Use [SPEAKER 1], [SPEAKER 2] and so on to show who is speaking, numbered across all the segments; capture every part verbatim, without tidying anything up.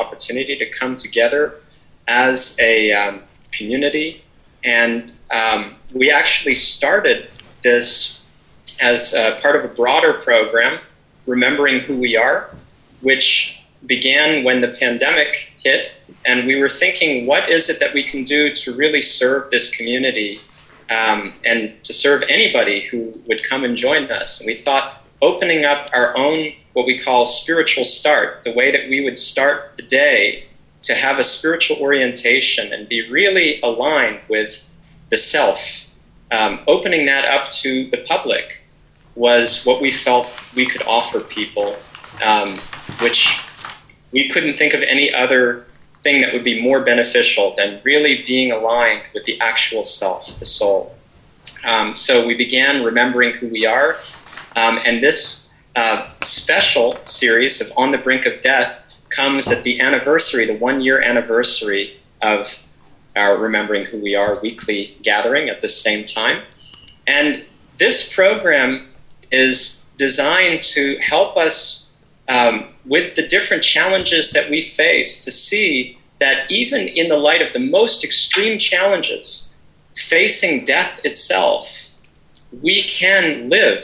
[SPEAKER 1] opportunity to come together as a um, community. And um, we actually started this as uh, part of a broader program, Remembering Who We Are, which began when the pandemic hit. And we were thinking, what is it that we can do to really serve this community um, and to serve anybody who would come and join us? And we thought opening up our own, what we call spiritual start, the way that we would start the day to have a spiritual orientation and be really aligned with the self, um, opening that up to the public was what we felt we could offer people, um, which we couldn't think of any other thing that would be more beneficial than really being aligned with the actual self, the soul. Um, so we began Remembering Who We Are, um, and this uh, special series of On the Brink of Death comes at the anniversary, the one-year anniversary of our Remembering Who We Are weekly gathering at the same time. And this program is designed to help us um, with the different challenges that we face, to see that even in the light of the most extreme challenges, facing death itself, we can live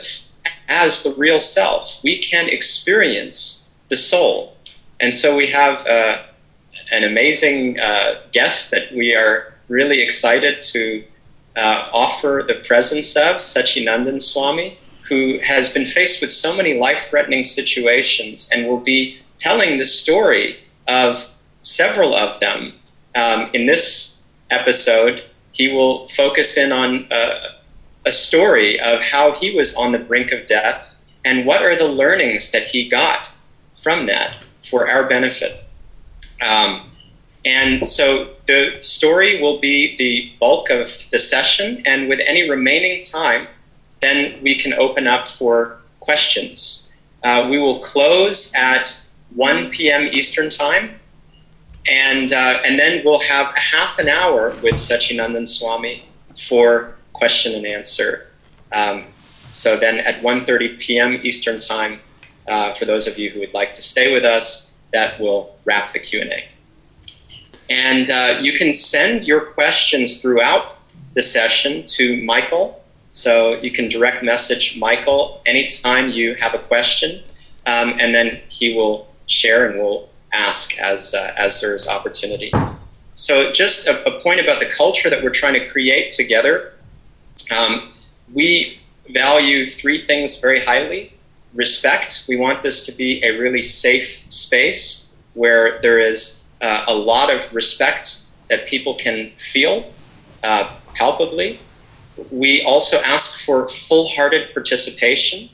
[SPEAKER 1] as the real self. We can experience the soul. And so we have uh, an amazing uh, guest that we are really excited to uh, offer the presence of, Satchinandan Swami, who has been faced with so many life-threatening situations and will be telling the story of several of them. Um, in this episode, he will focus in on uh, a story of how he was on the brink of death and what are the learnings that he got from that for our benefit. Um, and so the story will be the bulk of the session, and with any remaining time, then we can open up for questions. Uh, we will close at one p.m. Eastern Time, and uh, and then we'll have a half an hour with Satchinandan Swami for question and answer. Um, so then at one thirty p.m. Eastern Time, uh, for those of you who would like to stay with us, that will wrap the Q and A. And uh, you can send your questions throughout the session to Michael. So you can direct message Michael anytime you have a question, um, and then he will share and will ask as uh, as there is opportunity. So just a, a point about the culture that we're trying to create together. Um, we value three things very highly. Respect. We want this to be a really safe space where there is uh, a lot of respect that people can feel uh, palpably. We also ask for full-hearted participation.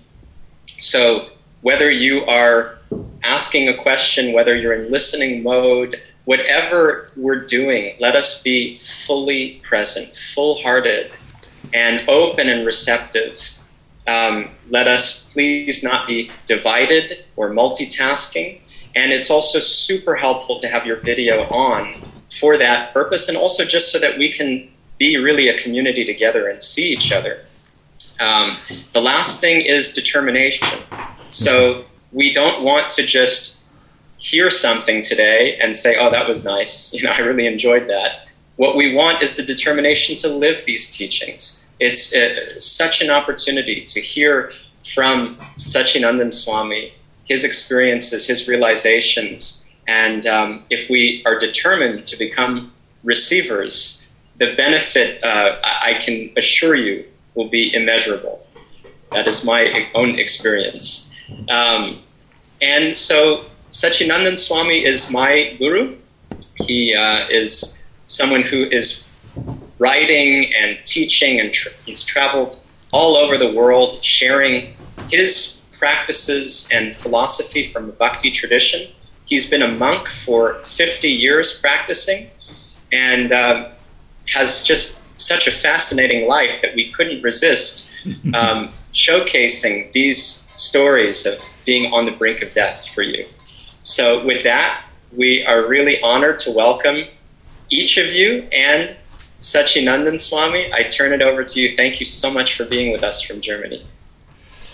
[SPEAKER 1] So whether you are asking a question, whether you're in listening mode, whatever we're doing, let us be fully present, full-hearted, and open and receptive. Um, let us please not be divided or multitasking. And it's also super helpful to have your video on for that purpose, and also just so that we can be really a community together and see each other. Um, the last thing is determination. So we don't want to just hear something today and say, oh, that was nice. You know, I really enjoyed that. What we want is the determination to live these teachings. It's uh, such an opportunity to hear from Satchinandan Swami, his experiences, his realizations. And um, if we are determined to become receivers, the benefit, uh, I can assure you, will be immeasurable. That is my own experience. Um, and so Satchinandan Swami is my guru. He uh, is someone who is writing and teaching, and tra- he's traveled all over the world sharing his practices and philosophy from the Bhakti tradition. He's been a monk for fifty years practicing, and uh, has just such a fascinating life that we couldn't resist um, showcasing these stories of being on the brink of death for you. So with that, we are really honored to welcome each of you and Satchinandan Swami. I turn it over to you. Thank you so much for being with us from Germany.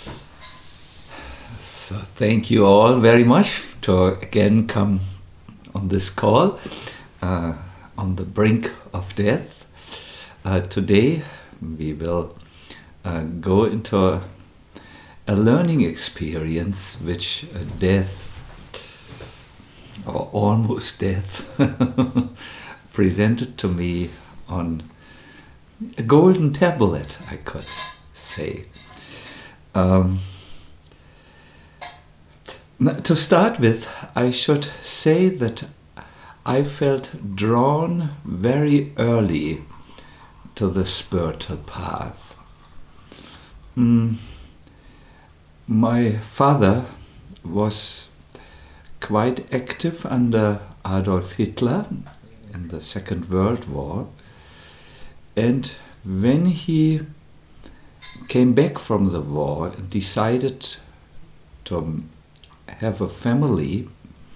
[SPEAKER 2] So thank you all very much to again come on this call, uh, on the brink of death. Uh, today we will uh, go into a, a learning experience which uh, death, or almost death, presented to me on a golden tablet, I could say. Um, to start with, I should say that I felt drawn very early to the spiritual path. Mm, my father was quite active under Adolf Hitler in the Second World War, and when he came back from the war and decided to have a family,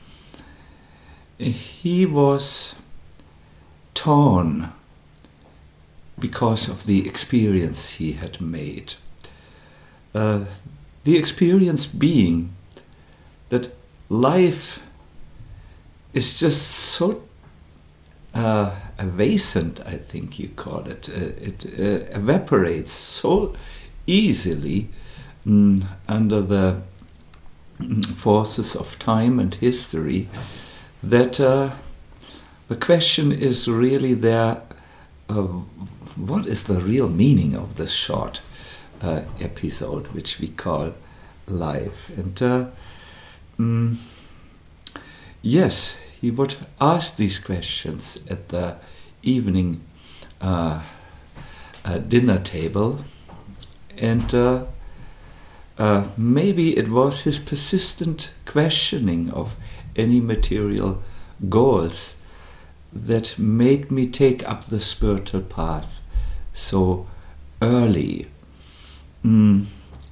[SPEAKER 2] he was torn because of the experience he had made. Uh, the experience being that life is just so uh, evascent, I think you call it. Uh, it uh, evaporates so easily mm, under the forces of time and history that uh, the question is really there, uh, what is the real meaning of this short uh, episode which we call life? And uh, mm, yes, he would ask these questions at the evening uh, uh, dinner table, and uh, uh, maybe it was his persistent questioning of any material goals that made me take up the spiritual path so early. Mm.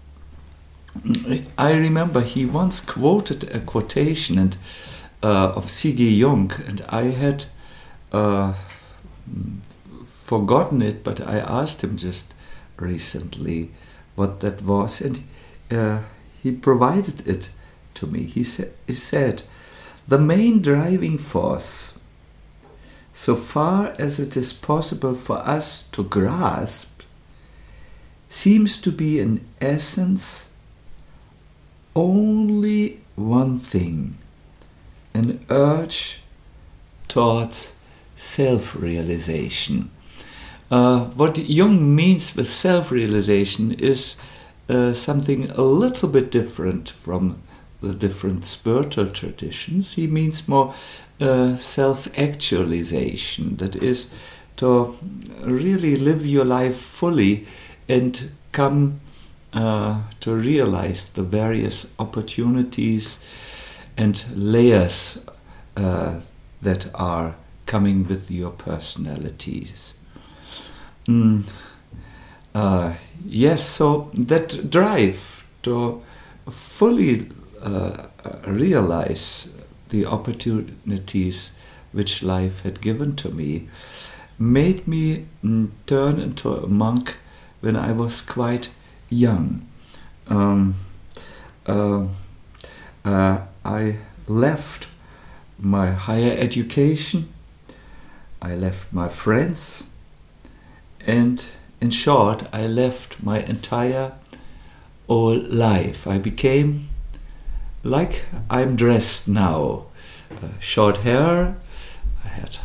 [SPEAKER 2] I remember he once quoted a quotation and uh, of C G Jung, and I had uh, forgotten it, but I asked him just recently what that was, and uh, he provided it to me. He, sa- he said, "The main driving force, so far as it is possible for us to grasp, seems to be in essence only one thing, an urge towards self-realization." Uh, what Jung means with self-realization is uh, something a little bit different from the different spiritual traditions. He means more uh, self-actualization, that is, to really live your life fully and come uh, to realize the various opportunities and layers uh, that are coming with your personalities. Mm. Uh, yes, so that drive to fully uh, realize the opportunities which life had given to me made me mm, turn into a monk when I was quite young. Um, uh, uh, I left my higher education, I left my friends, and in short, I left my entire old life. I became like I'm dressed now. Uh, short hair, I had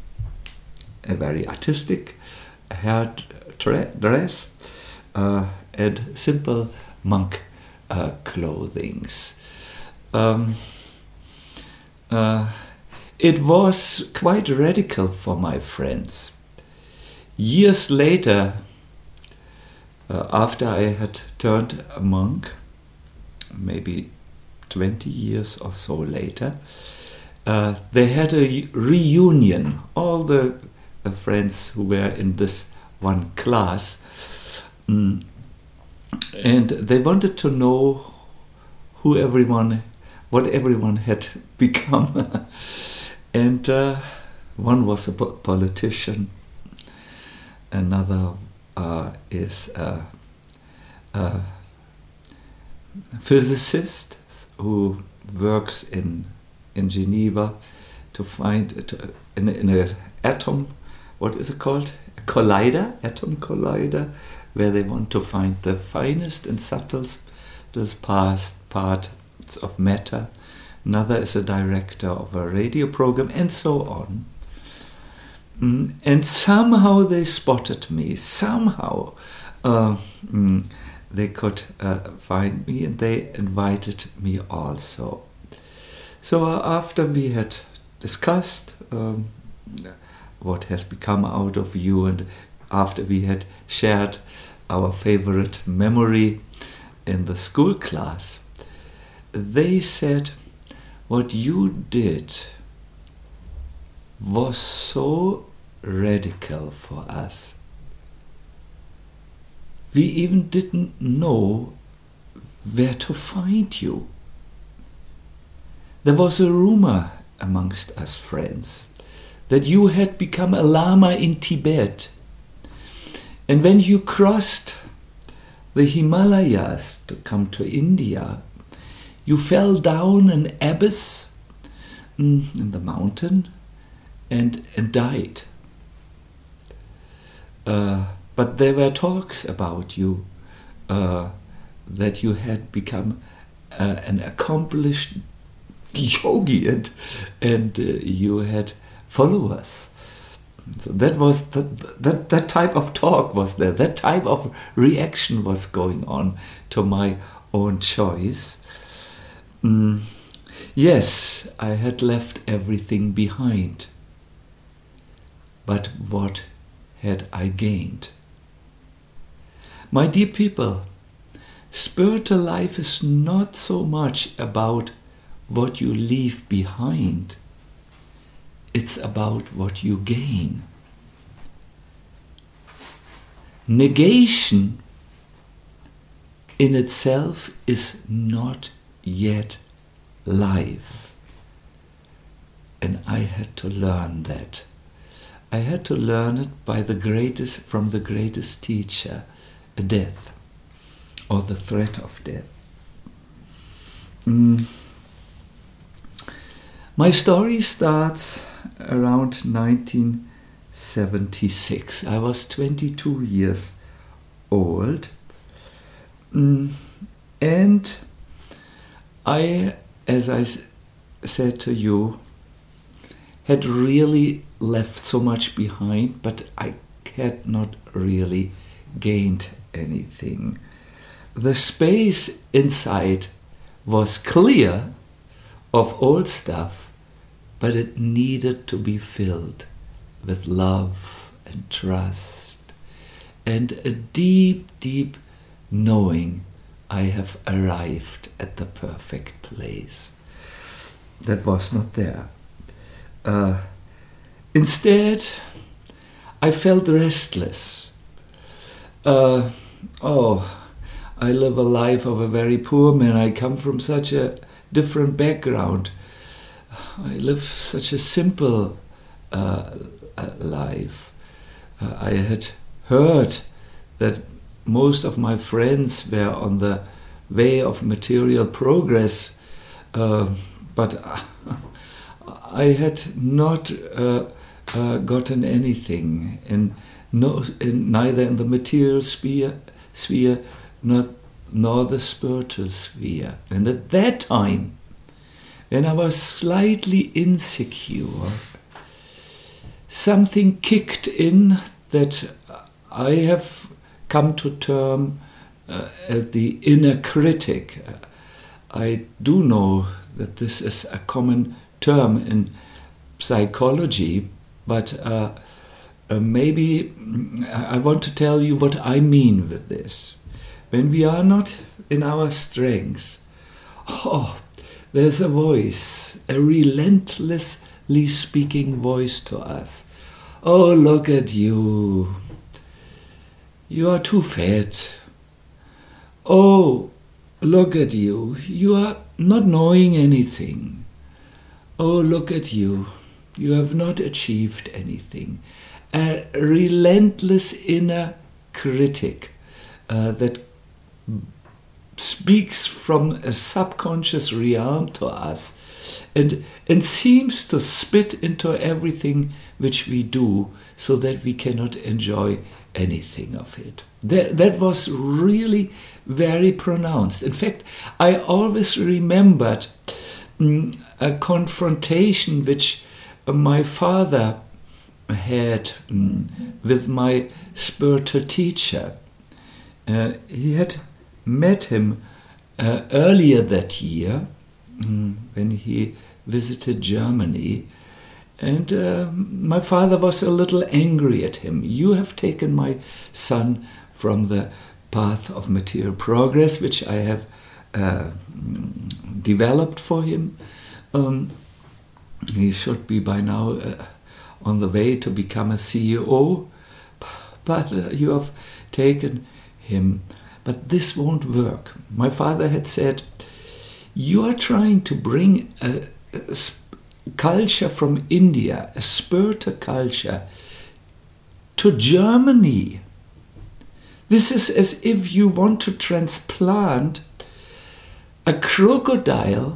[SPEAKER 2] a very artistic hair tra- dress, uh, and simple monk uh, clothings. Um, uh, it was quite radical for my friends. Years later, uh, after I had turned a monk, maybe twenty years or so later, uh, they had a reunion. All the, the friends who were in this one class, um, and they wanted to know who everyone, what everyone had become. And uh, one was a po- politician. Another uh, is a, a physicist who works in in Geneva to find to, in, in a atom, what is it called? A collider, atom collider, where they want to find the finest and subtlest past parts of matter. Another is a director of a radio program, and so on. Mm, and somehow they spotted me. Somehow uh, mm, they could uh, find me, and they invited me also. So uh, after we had discussed um, what has become out of you, and after we had shared our favorite memory in the school class, they said, what you did was so radical for us. We even didn't know where to find you. There was a rumor amongst us friends that you had become a lama in Tibet. And when you crossed the Himalayas to come to India, you fell down an abyss mm, in the mountain and, and died. Uh, but there were talks about you uh, that you had become uh, an accomplished yogi, and, and uh, you had followers. So that was the, that that type of talk was there. That type of reaction was going on to my own choice. Mm, yes, I had left everything behind. But what had I gained? My dear people, spiritual life is not so much about what you leave behind. It's about what you gain. Negation in itself is not yet life. And I had to learn that. I had to learn it by the greatest, from the greatest teacher, death, or the threat of death. Mm. My story starts around nineteen seventy-six. I was twenty-two years old, mm, and I, as I s- said to you, had really left so much behind, but I had not really gained anything. The space inside was clear of old stuff, but it needed to be filled with love and trust and a deep, deep knowing I have arrived at the perfect place. That was not there. Uh, instead, I felt restless. Uh, oh, I live a life of a very poor man. I come from such a different background. I live such a simple uh, life. Uh, I had heard that most of my friends were on the way of material progress, uh, but I had not uh, uh, gotten anything, in no, in, neither in the material sphere, sphere not, nor the spiritual sphere. And at that time, when I was slightly insecure, something kicked in that I have come to term uh, as the inner critic. I do know that this is a common term in psychology, but uh, uh, maybe I want to tell you what I mean with this. When we are not in our strengths, oh, there's a voice, a relentlessly speaking voice to us. Oh, look at you. You are too fat. Oh, look at you. You are not knowing anything. Oh, look at you. You have not achieved anything. A relentless inner critic uh, that speaks from a subconscious realm to us and and seems to spit into everything which we do, so that we cannot enjoy anything of it. That, that was really very pronounced. In fact, I always remembered mm, a confrontation which my father had mm, with my spiritual teacher. Uh, he had met him uh, earlier that year mm, when he visited Germany. And uh, my father was a little angry at him. You have taken my son from the path of material progress, which I have uh, developed for him. Um, he should be by now uh, on the way to become a C E O, but uh, you have taken him. But this won't work. My father had said, you are trying to bring a, a culture from India, a spiritual culture, to Germany. This is as if you want to transplant a crocodile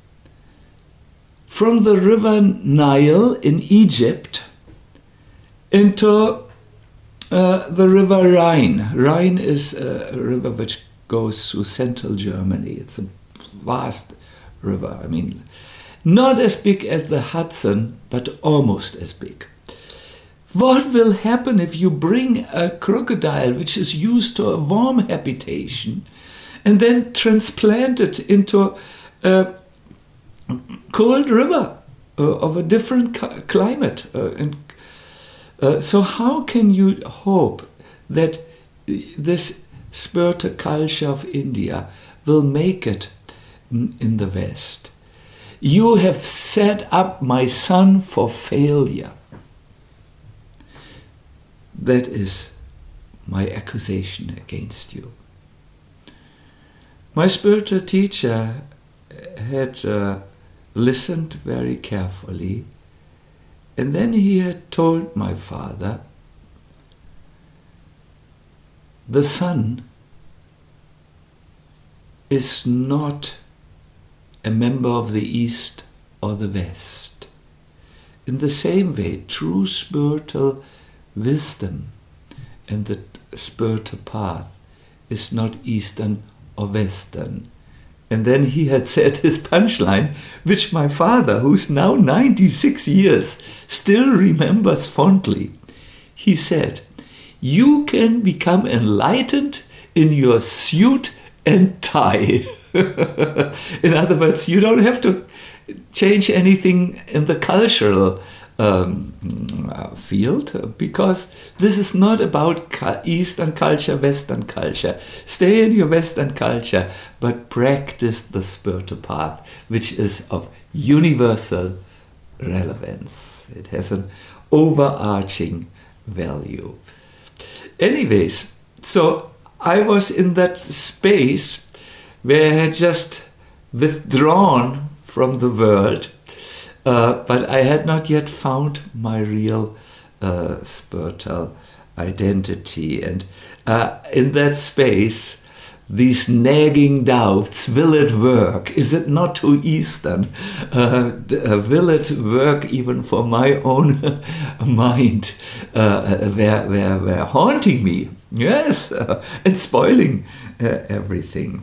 [SPEAKER 2] from the river Nile in Egypt into uh, the river Rhine. Rhine is a river which goes through central Germany. It's a vast river. I mean, not as big as the Hudson, but almost as big. What will happen if you bring a crocodile which is used to a warm habitation and then transplant it into a cold river uh, of a different cu- climate? Uh, and, uh, so how can you hope that this spiritual culture of India will make it in, in the West? You have set up my son for failure. That is my accusation against you. My spiritual teacher had uh, listened very carefully, and then he had told my father, the son is not a member of the East or the West. In the same way, true spiritual wisdom and the spiritual path is not Eastern or Western. And then he had said his punchline, which my father, who's now ninety-six years, still remembers fondly. He said, you can become enlightened in your suit and tie. In other words, you don't have to change anything in the cultural um, field, because this is not about Eastern culture, Western culture. Stay in your Western culture, but practice the spiritual path, which is of universal relevance. It has an overarching value. Anyways, so I was in that space where I had just withdrawn from the world, uh, but I had not yet found my real uh, spiritual identity. And uh, in that space, these nagging doubts, will it work? Is it not too Eastern? Uh, uh, will it work even for my own mind? Uh, were, were, were haunting me, yes, uh, and spoiling uh, everything.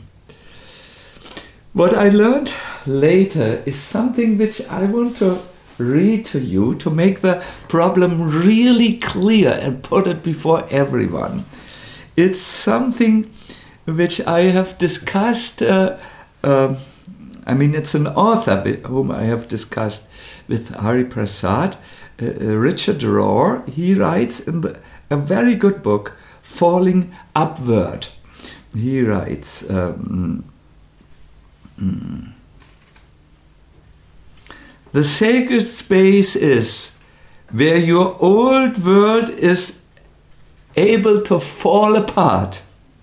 [SPEAKER 2] What I learned later is something which I want to read to you to make the problem really clear and put it before everyone. It's something which I have discussed, uh, uh, I mean, it's an author with whom I have discussed with Hari Prasad, uh, Richard Rohr. He writes in the, a very good book, Falling Upward. He writes, um, mm, the sacred space is where your old world is able to fall apart.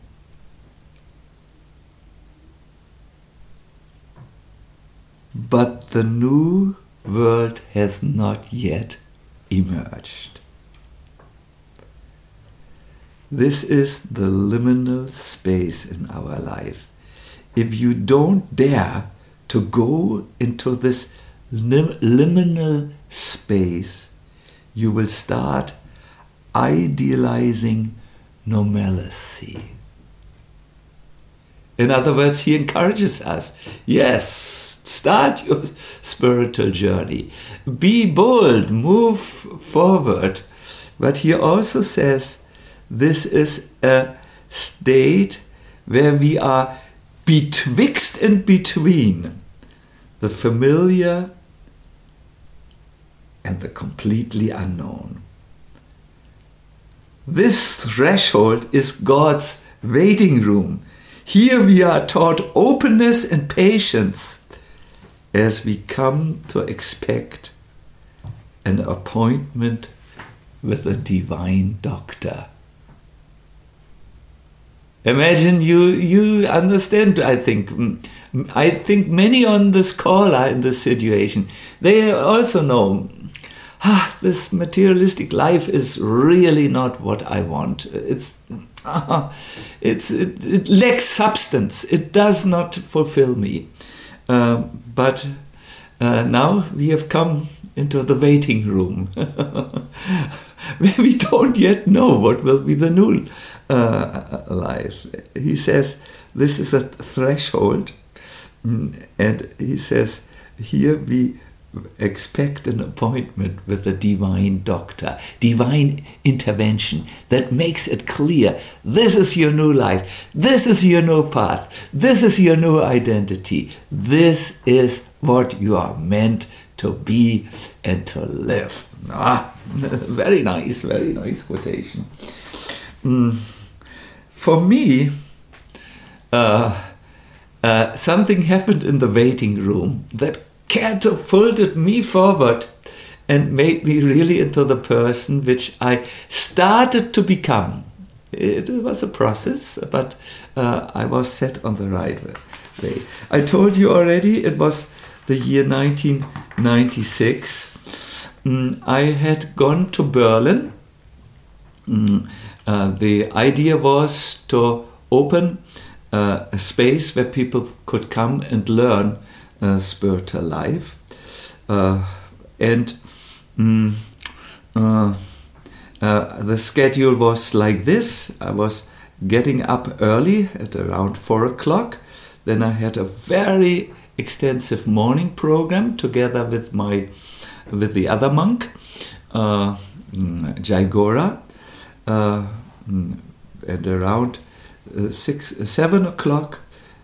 [SPEAKER 2] But the new world has not yet emerged. This is the liminal space in our life. If you don't dare to go into this lim- liminal space, you will start idealizing normalcy. In other words, he encourages us, yes, start your spiritual journey. Be bold, move forward. But he also says this is a state where we are betwixt and between the familiar and the completely unknown. This threshold is God's waiting room. Here we are taught openness and patience as we come to expect an appointment with a divine doctor. Imagine you, you understand, I think. I think many on this call are in this situation. They also know, ah, this materialistic life is really not what I want. It's, ah, it's it, it lacks substance. It does not fulfill me. Uh, but uh, now we have come into the waiting room, where we don't yet know what will be the new uh, life. He says this is a threshold, and he says here we expect an appointment with a divine doctor, divine intervention that makes it clear, this is your new life, this is your new path, this is your new identity, this is what you are meant to be and to live. Ah, very nice, very nice quotation. Mm. For me, uh, uh, something happened in the waiting room that catapulted me forward and made me really into the person which I started to become. It was a process, but uh, I was set on the right way. I told you already it was the year nineteen ninety-six. Mm, I had gone to Berlin. Mm, uh, the idea was to open uh, a space where people could come and learn uh, spiritual life. Uh, and mm, uh, uh, the schedule was like this. I was getting up early at around four o'clock. Then I had a very extensive morning program together with my with the other monk, uh, Jai Gora, uh, and around uh, six, seven o'clock.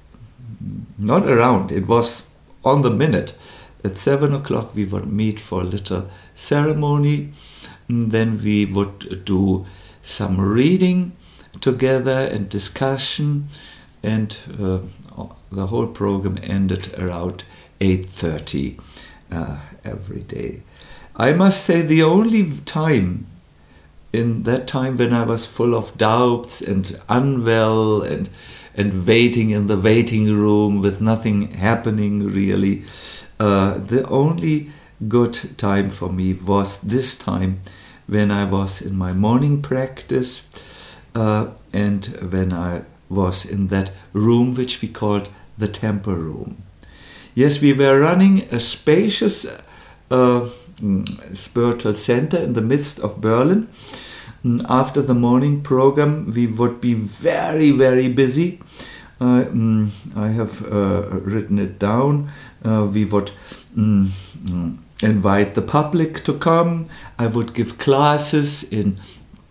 [SPEAKER 2] Not around; it was on the minute. At seven o'clock, we would meet for a little ceremony. And then we would do some reading together and discussion, and uh, the whole program ended around eight thirty uh, every day. I must say the only time in that time when I was full of doubts and unwell and and waiting in the waiting room with nothing happening really, uh, the only good time for me was this time when I was in my morning practice uh, and when I was in that room which we called the temple room. Yes, we were running a spacious uh, spiritual center in the midst of Berlin. After the morning program, we would be very, very busy. Uh, mm, I have uh, written it down. Uh, we would mm, mm, invite the public to come. I would give classes in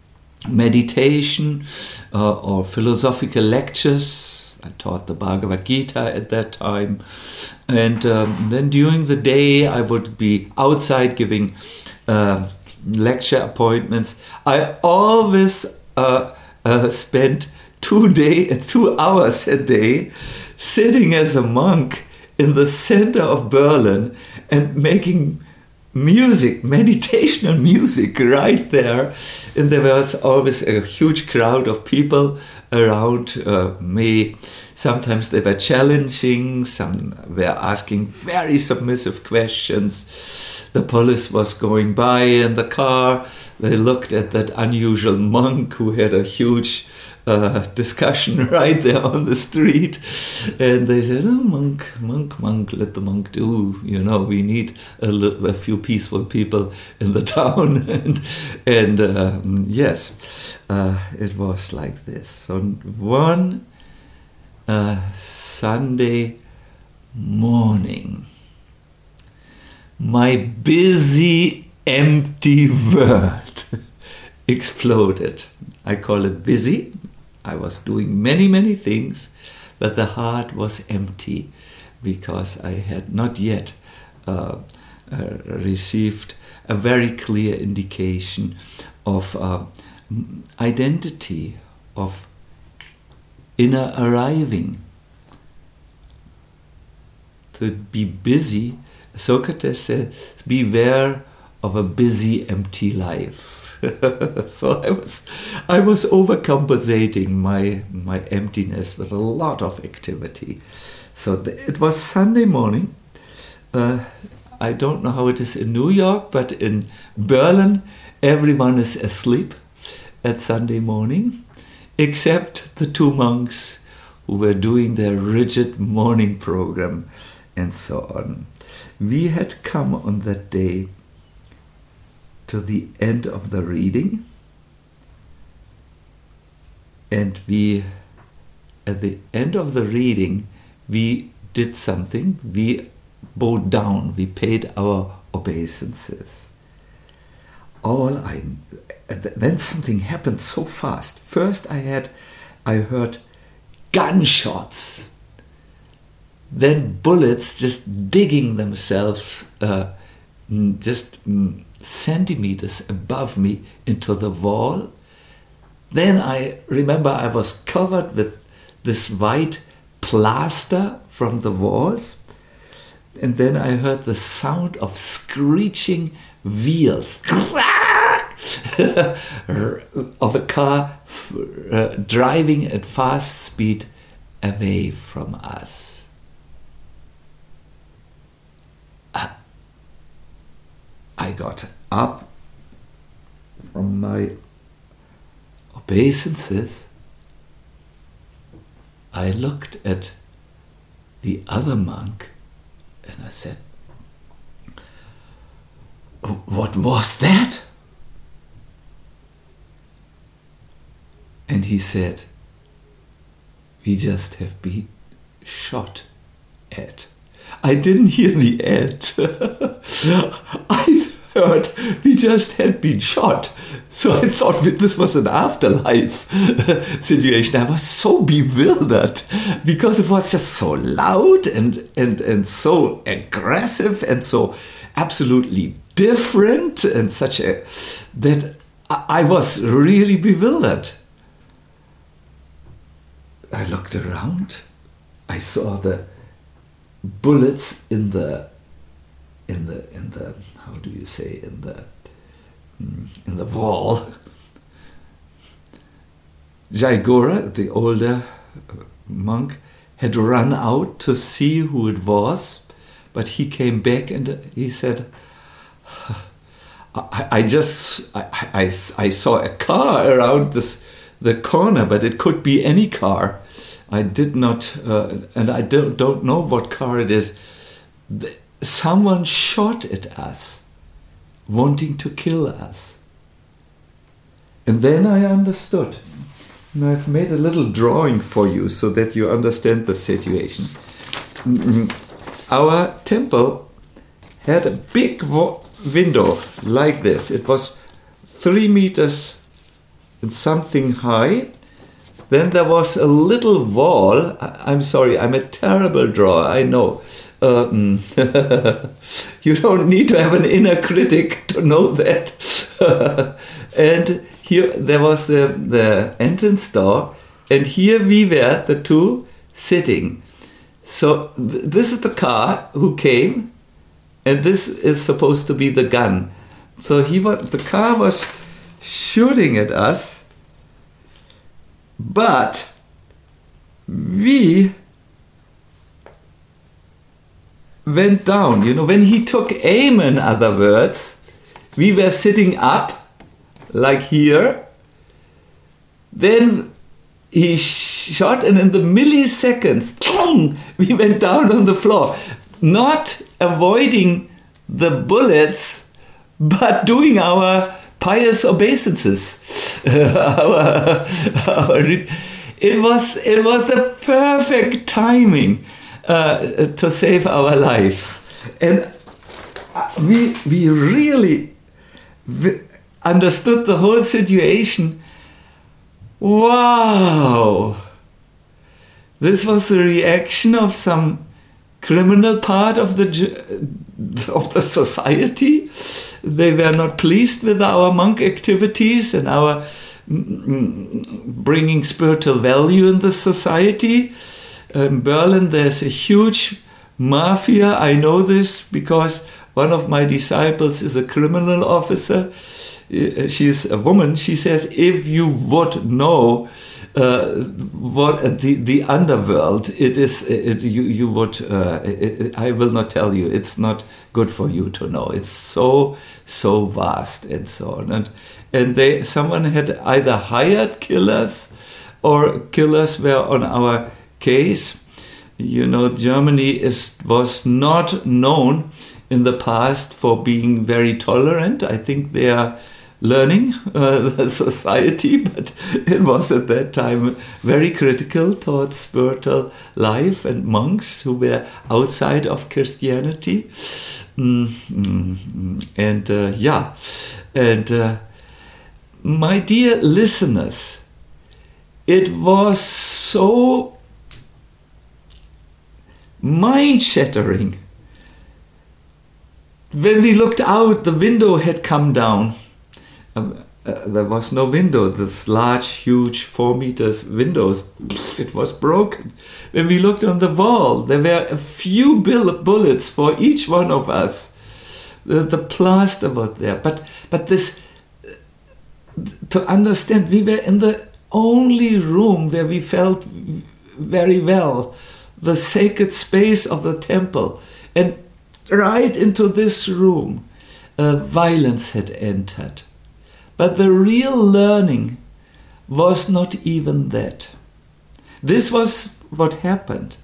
[SPEAKER 2] meditation uh, or philosophical lectures. I taught the Bhagavad Gita at that time. And um, then during the day, I would be outside giving uh, lecture appointments. I always uh, uh, spent two day, two hours a day sitting as a monk in the center of Berlin and making music, meditational music right there. And there was always a huge crowd of people around uh, me. Sometimes they were challenging, some were asking very submissive questions. The police was going by in the car. They looked at that unusual monk who had a huge uh, discussion right there on the street. And they said, oh, monk, monk, monk, let the monk do. You know, we need a, li- a few peaceful people in the town. and and uh, yes, uh, it was like this. So one uh, Sunday morning, my busy, empty world exploded. I call it busy. I was doing many, many things, but the heart was empty because I had not yet uh, uh, received a very clear indication of uh, identity, of inner arriving. To be busy, Socrates said, beware of a busy, empty life. So I was, I was overcompensating my my emptiness with a lot of activity. So the, it was Sunday morning. Uh, I don't know how it is in New York, but in Berlin, everyone is asleep at Sunday morning, except the two monks who were doing their rigid morning program and so on. We had come on that day to the end of the reading, and we, at the end of the reading, we did something. We bowed down. We paid our obeisances. All I, then something happened so fast. First, I had, I heard gunshots. Then bullets just digging themselves, uh, just mm, centimeters above me into the wall. Then I remember I was covered with this white plaster from the walls. And then I heard the sound of screeching wheels of a car uh, driving at fast speed away from us. I got up from my obeisances. I looked at the other monk and I said, "What was that?" And he said, "We just have been shot at." I didn't hear the end. I heard we just had been shot. So I thought this was an afterlife situation. I was so bewildered because it was just so loud and, and, and so aggressive and so absolutely different and such a, that I was really bewildered. I looked around. I saw the bullets in the in the in the how do you say in the in the wall. Jaigora, the older monk, had run out to see who it was, but he came back and he said, I, I just I, I, I saw a car around this the corner, but it could be any car. I did not, uh, and I don't, don't know what car it is. The, someone shot at us, wanting to kill us. And then I understood. And I've made a little drawing for you so that you understand the situation. Our temple had a big wo- window like this. It was three meters and something high. Then there was a little wall. I'm sorry, I'm a terrible drawer, I know. Um, you don't need to have an inner critic to know that. And here there was the, the entrance door, and here we were, the two, sitting. So th- this is the car who came, and this is supposed to be the gun. So he was, the car was shooting at us, but we went down. You know, when he took aim, in other words, we were sitting up, like here. Then he shot, and in the milliseconds, we went down on the floor, not avoiding the bullets, but doing our pious obeisances. our, our, it was it was a perfect timing uh, to save our lives, and we we really understood the whole situation. Wow! This was the reaction of some criminal part of the of the society. They were not pleased with our monk activities and our bringing spiritual value in the society. In Berlin, there's a huge mafia. I know this because one of my disciples is a criminal officer. She's a woman. She says, if you would know uh, what the the underworld, it is, it, you you would. Uh, it, I will not tell you. It's not good for you to know. It's so so vast and so on. And and they someone had either hired killers, or killers were on our case. You know, Germany is was not known in the past for being very tolerant. I think they are learning uh, the society, but it was at that time very critical towards spiritual life and monks who were outside of Christianity. Mm-hmm. And uh, yeah, and uh, my dear listeners, it was so mind-shattering. When we looked out, the window had come down. Um, uh, there was no window, this large, huge, four meters windows. It was broken. When we looked on the wall, there were a few bill- bullets for each one of us. The, the plaster was there. But, but this, to understand, we were in the only room where we felt very well, the sacred space of the temple. And right into this room, uh, violence had entered. But the real learning was not even that. This was what happened.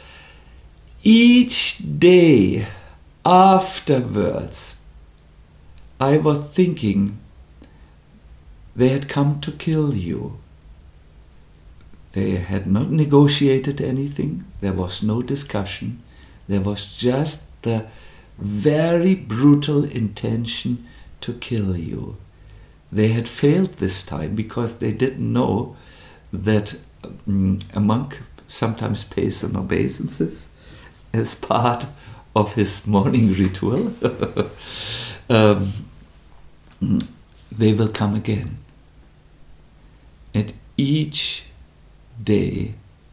[SPEAKER 2] Each day afterwards, I was thinking, they had come to kill you. They had not negotiated anything. There was no discussion. There was just the very brutal intention to kill you. They had failed this time because they didn't know that um, a monk sometimes pays an obeisances as part of his morning ritual. um, they will come again. And each day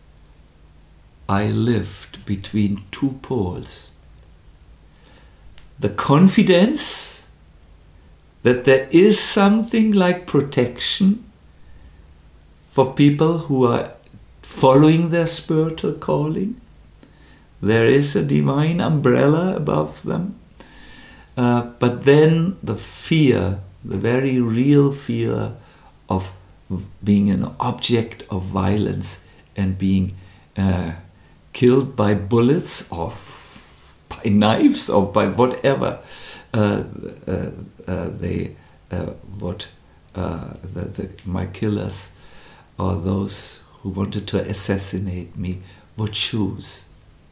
[SPEAKER 2] I lived between two poles. The confidence that there is something like protection for people who are following their spiritual calling. There is a divine umbrella above them. Uh, but then the fear, the very real fear of being an object of violence and being uh, killed by bullets or by knives or by whatever uh, uh, uh, they uh, what uh, the, the, my killers or those who wanted to assassinate me would choose.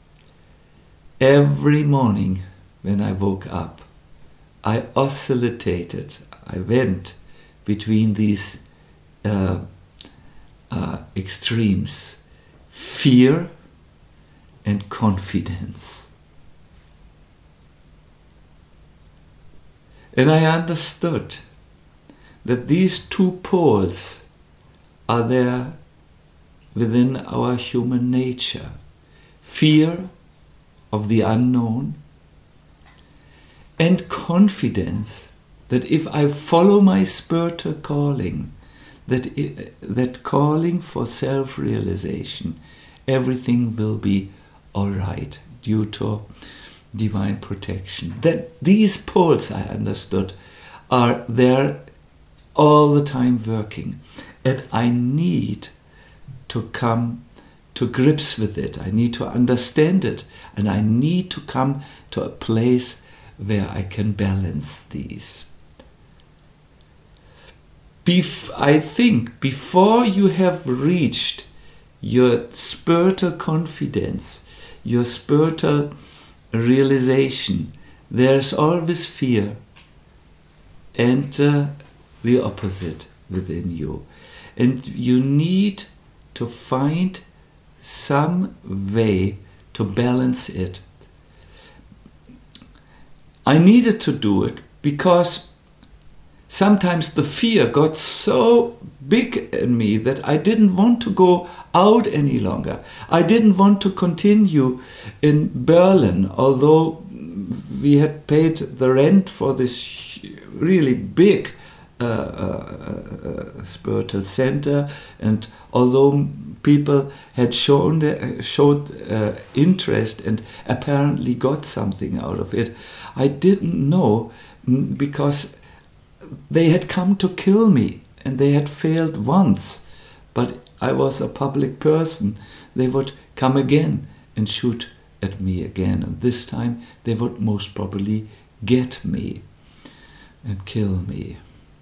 [SPEAKER 2] Every morning when I woke up, I oscillated, I went between these uh, uh, extremes, fear and confidence. And I understood that these two poles are there within our human nature. Fear of the unknown and confidence that if I follow my spiritual calling, that it, that calling for self-realization, everything will be all right due to divine protection. That these poles, I understood, are there all the time working. And I need to come to grips with it. I need to understand it. And I need to come to a place where I can balance these. Bef- I think before you have reached your spiritual confidence, your spiritual realization, there's always fear and uh, the opposite within you. And you need to find some way to balance it. I needed to do it because sometimes the fear got so big in me that I didn't want to go out any longer. I didn't want to continue in Berlin, although we had paid the rent for this really big uh, uh, uh, spiritual center, and although people had shown uh, showed uh, interest and apparently got something out of it, I didn't know, because they had come to kill me and they had failed once, but I was a public person. They would come again and shoot at me again, and this time they would most probably get me and kill me.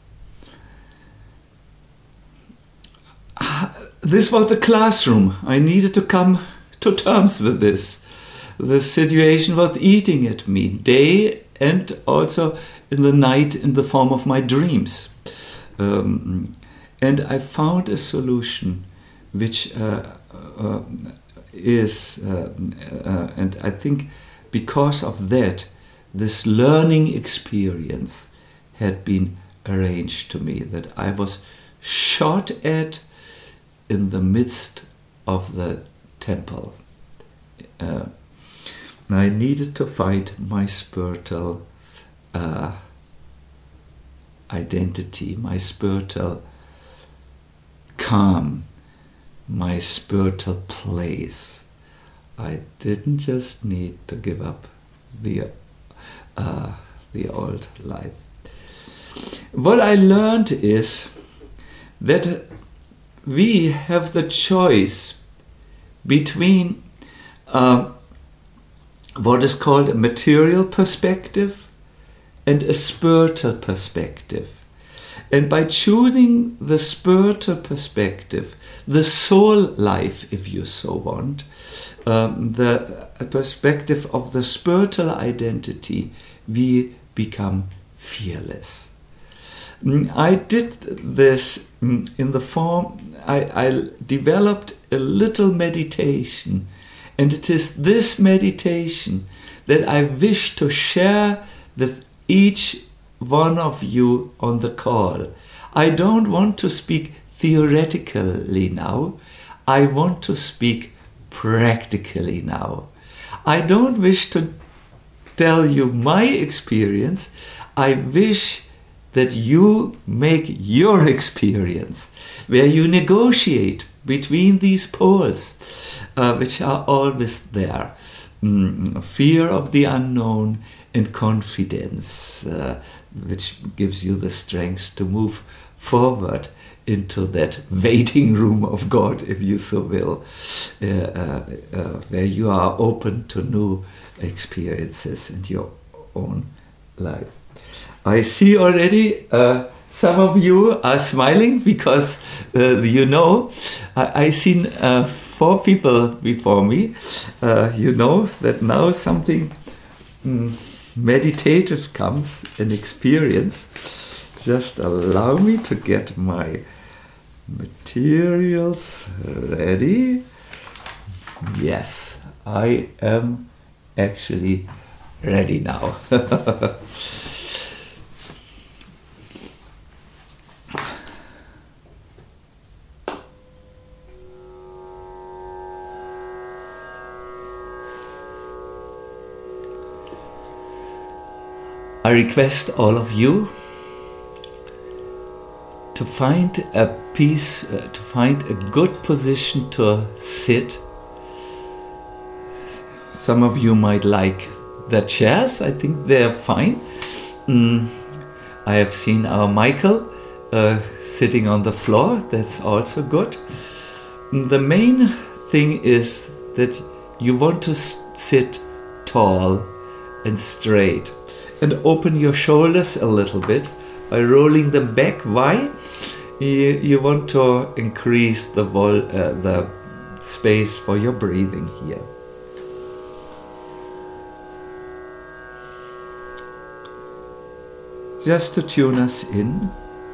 [SPEAKER 2] This was the classroom. I needed to come to terms with this. The situation was eating at me day and also in the night in the form of my dreams. Um, and I found a solution which uh, uh, is, uh, uh, and I think because of that, this learning experience had been arranged to me, that I was shot at in the midst of the temple. Uh, I needed to find my spiritual uh, identity, my spiritual calm, my spiritual place. I didn't just need to give up the uh, the old life. What I learned is that we have the choice between uh, what is called a material perspective and a spiritual perspective. And by choosing the spiritual perspective, the soul life, if you so want, um, the perspective of the spiritual identity, we become fearless. I did this in the form, I, I developed a little meditation, and it is this meditation that I wish to share with each one of you on the call. I don't want to speak theoretically now. I want to speak practically now. I don't wish to tell you my experience. I wish that you make your experience, where you negotiate between these poles, uh, which are always there. Mm, fear of the unknown and confidence, uh, which gives you the strength to move forward into that waiting room of God, if you so will, uh, uh, uh, where you are open to new experiences in your own life. I see already uh, some of you are smiling because uh, you know I, I seen uh, four people before me. Uh, you know that now something mm, meditative comes, an experience. Just allow me to get my materials ready. Yes, I am actually ready now. I request all of you to find a piece, uh, to find a good position to sit. Some of you might like the chairs. I think they're fine. Mm, I have seen our Michael uh, sitting on the floor. That's also good. the main thing is that you want to sit tall and straight and open your shoulders a little bit by rolling them back. Why? You, you want to increase the vol uh, the space for your breathing here. Just to tune us in.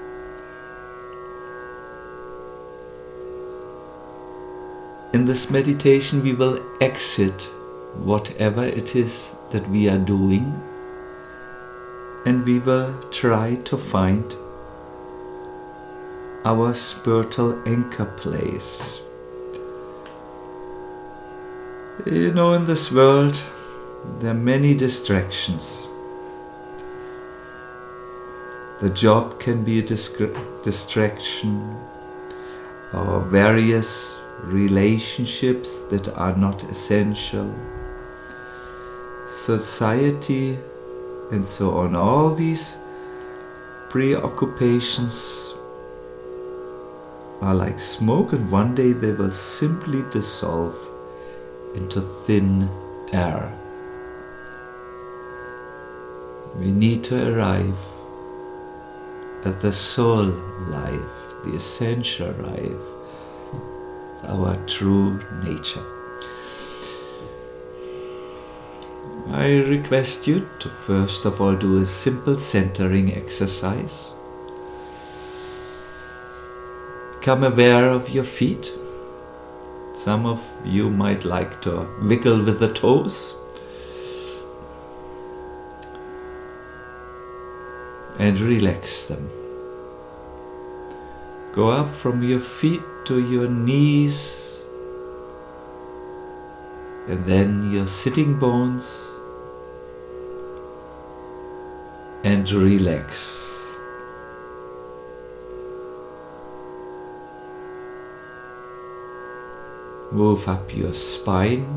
[SPEAKER 2] In this meditation we will exit whatever it is that we are doing, and we will try to find our spiritual anchor place. You know, in this world there are many distractions. The job can be a distraction, or various relationships that are not essential, society, and so on. All these preoccupations are like smoke, and one day they will simply dissolve into thin air. We need to arrive at the soul life, the essential life, our true nature. I request you to first of all do a simple centering exercise. Become aware of your feet. Some of you might like to wiggle with the toes. And relax them. Go up from your feet to your knees, and then your sitting bones, and relax. Move up your spine,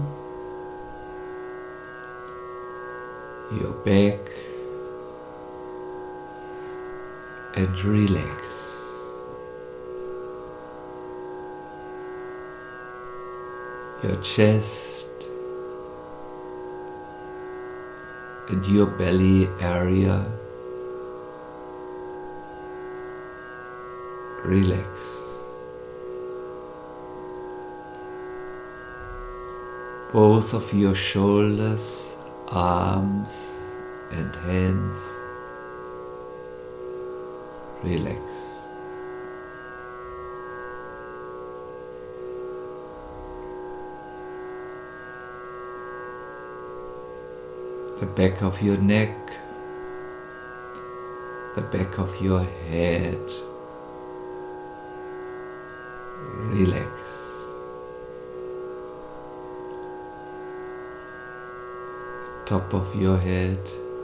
[SPEAKER 2] your back, and relax. Your chest and your belly area. Relax. Both of your shoulders, arms and hands. Relax. The back of your neck, the back of your head. Relax. Top of your head.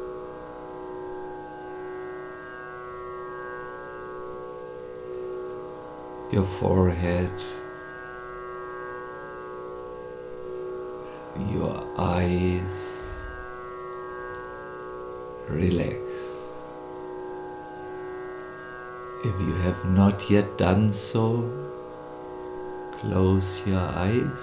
[SPEAKER 2] Your forehead. Your eyes. Relax. If you have not yet done so, close your eyes.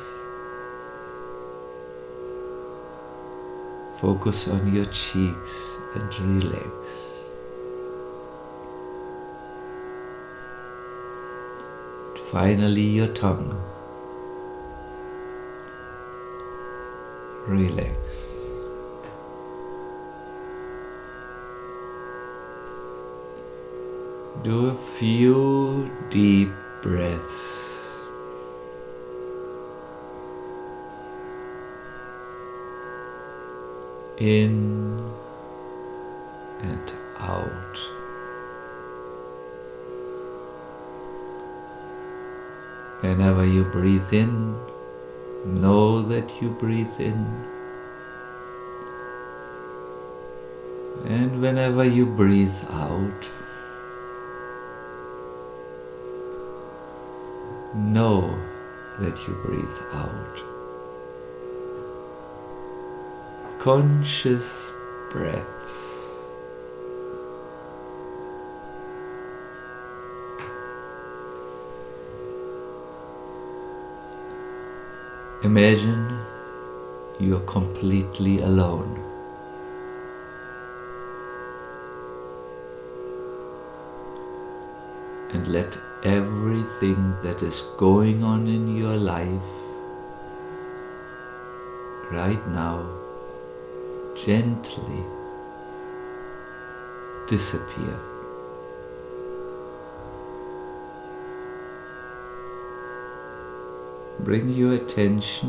[SPEAKER 2] Focus on your cheeks and relax. And finally, your tongue. Relax. Do a few deep breaths. In and out. Whenever you breathe in, know that you breathe in. And whenever you breathe out, know that you breathe out. Conscious breaths. Imagine you're completely alone. And let everything that is going on in your life right now gently disappear. Bring your attention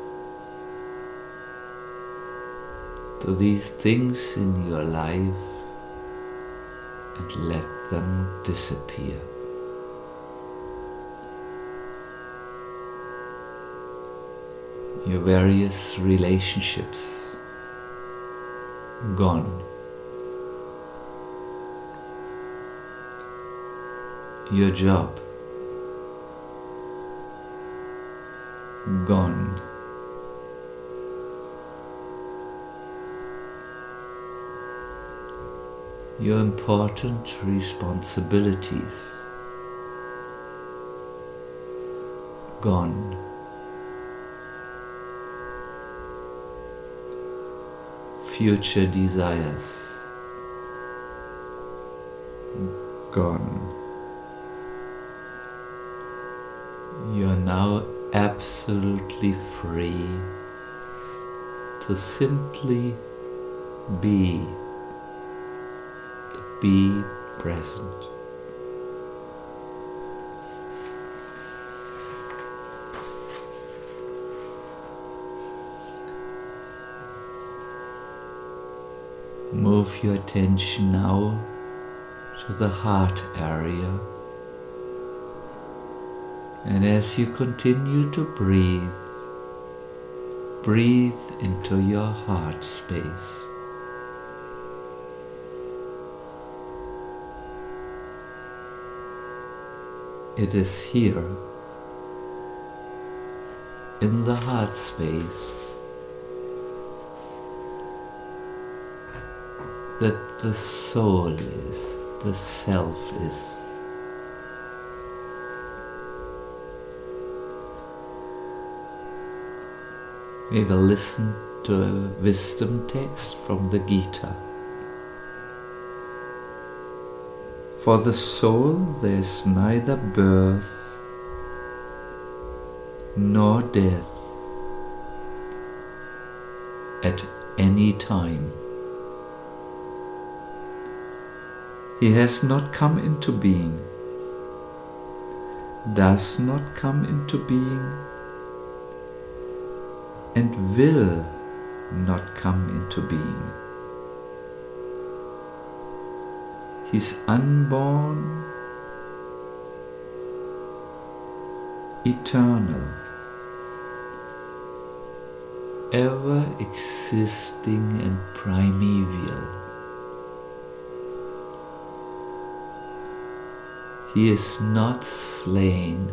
[SPEAKER 2] to these things in your life and let them disappear. Your various relationships gone. Your job gone. Your important responsibilities gone. Future desires gone. You are now absolutely free to simply be, to be present. Move your attention now to the heart area. And as you continue to breathe, breathe into your heart space. It is here, in the heart space, that the soul is, the self is. We will listen to a wisdom text from the Gita. For the soul there is neither birth nor death at any time. He has not come into being, does not come into being, and will not come into being. He's unborn, eternal, ever existing and primeval. He is not slain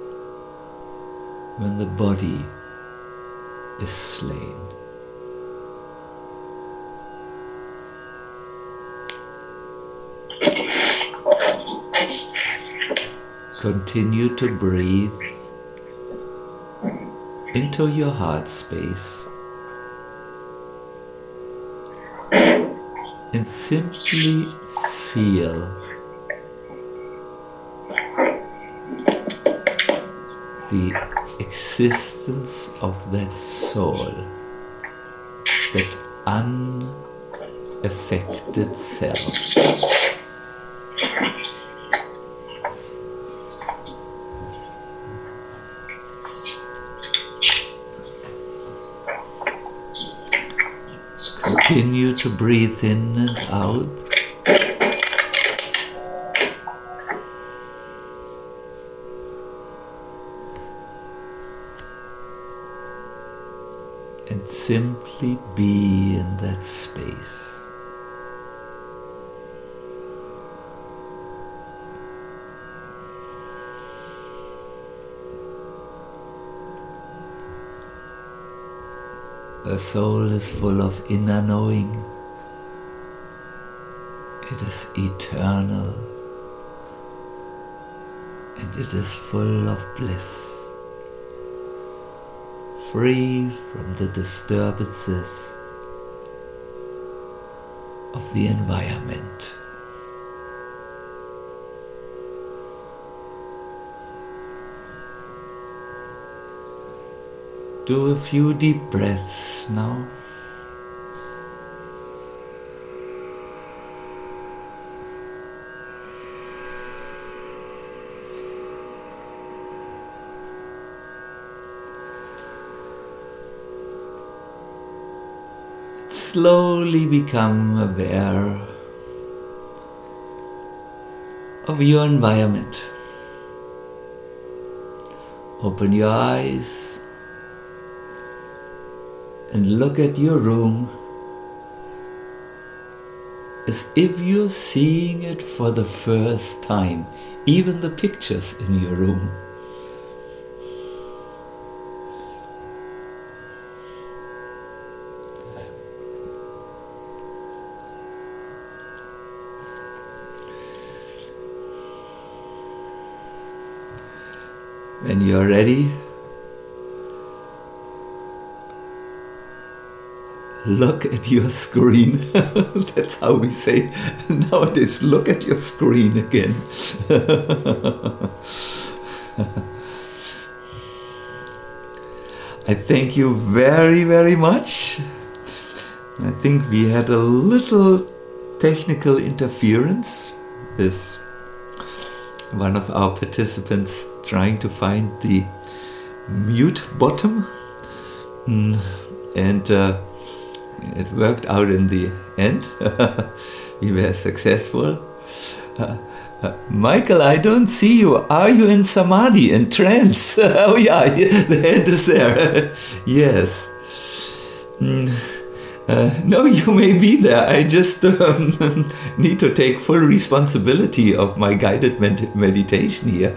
[SPEAKER 2] when the body is slain. Continue to breathe into your heart space and simply feel the existence of that soul, that unaffected self. Continue to breathe in and out. And simply be in that space. The soul is full of inner knowing. It is eternal and it is full of bliss. free from the disturbances of the environment. Do a few deep breaths now. Slowly become aware of your environment. Open your eyes and look at your room as if you're seeing it for the first time, even the pictures in your room. When you're ready, look at your screen. That's how we say nowadays, look at your screen again. I thank you very, very much. I think we had a little technical interference with one of our participants trying to find the mute button, mm, and uh, it worked out in the end. We were successful. Uh, uh, Michael, I don't see you. Are you in samadhi, in trance? Oh yeah, the hand is there. Yes. Mm. Uh, no, you may be there. I just um, need to take full responsibility of my guided med- meditation here.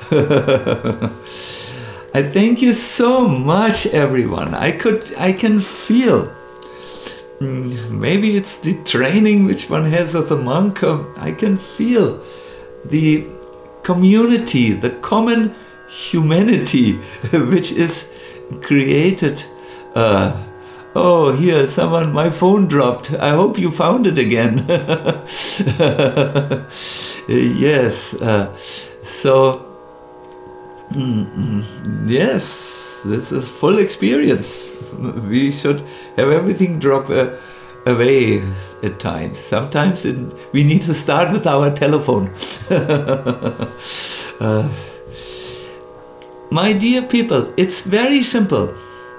[SPEAKER 2] I thank you so much, everyone. I could, I can feel. Mm, maybe it's the training which one has as a monk. Um, I can feel the community, the common humanity, which is created. Uh, Oh, here, someone, my phone dropped. I hope you found it again. Yes. Uh, so, mm, yes, this is full experience. We should have everything drop uh, away at times. Sometimes it, we need to start with our telephone. uh, my dear people, it's very simple.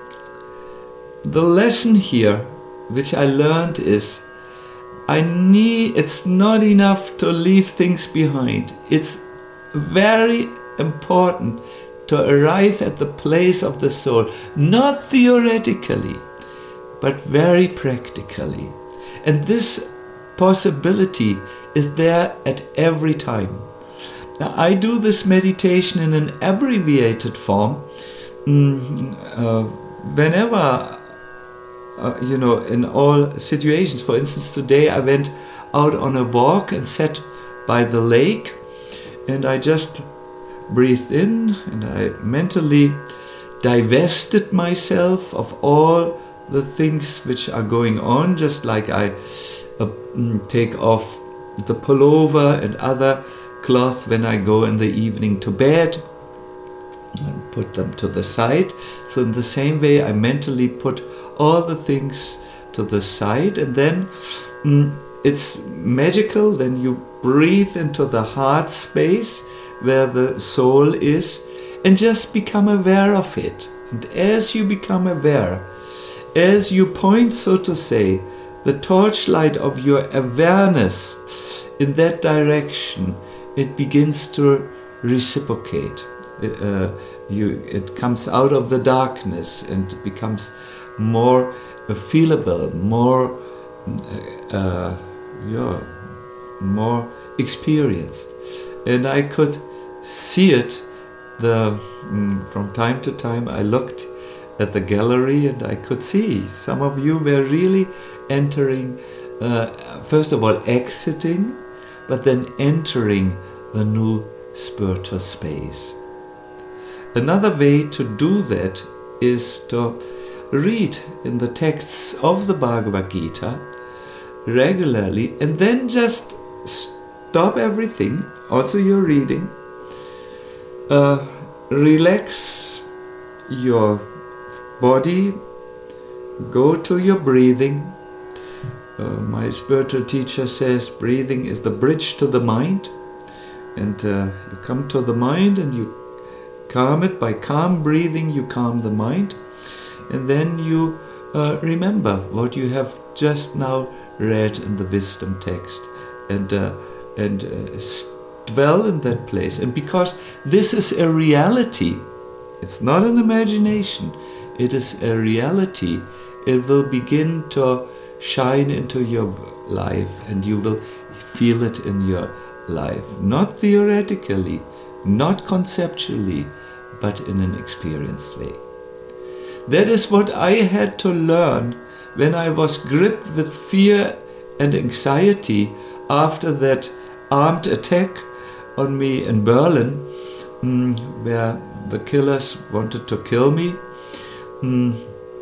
[SPEAKER 2] The lesson here, which I learned, is I need, it's not enough to leave things behind. It's very important to arrive at the place of the soul, not theoretically, but very practically. And this possibility is there at every time. Now, I do this meditation in an abbreviated form mm, uh, whenever Uh, you know, in all situations. For instance, today I went out on a walk and sat by the lake, and I just breathed in and I mentally divested myself of all the things which are going on, just like I uh, take off the pullover and other cloth when I go in the evening to bed and put them to the side. So in the same way, I mentally put all the things to the side, and then mm, it's magical. Then you breathe into the heart space where the soul is and just become aware of it. And as you become aware, as you point, so to say, the torchlight of your awareness in that direction, it begins to reciprocate. Uh, you, it comes out of the darkness and becomes more uh, feelable, more, uh, yeah, more experienced, and I could see it. The mm, from time to time, I looked at the gallery, and I could see some of you were really entering. Uh, first of all, exiting, but then entering the new spiritual space. Another way to do that is to read in the texts of the Bhagavad Gita regularly, and then just stop everything, also your reading, uh, relax your body, go to your breathing. Uh, my spiritual teacher says breathing is the bridge to the mind, and uh, you come to the mind and you calm it. By calm breathing you calm the mind, and then you uh, remember what you have just now read in the wisdom text, and uh, and uh, dwell in that place. And because this is a reality, it's not an imagination, it is a reality, it will begin to shine into your life, and you will feel it in your life, not theoretically, not conceptually, but in an experienced way. That is what I had to learn when I was gripped with fear and anxiety after that armed attack on me in Berlin, mm, where the killers wanted to kill me. Mm,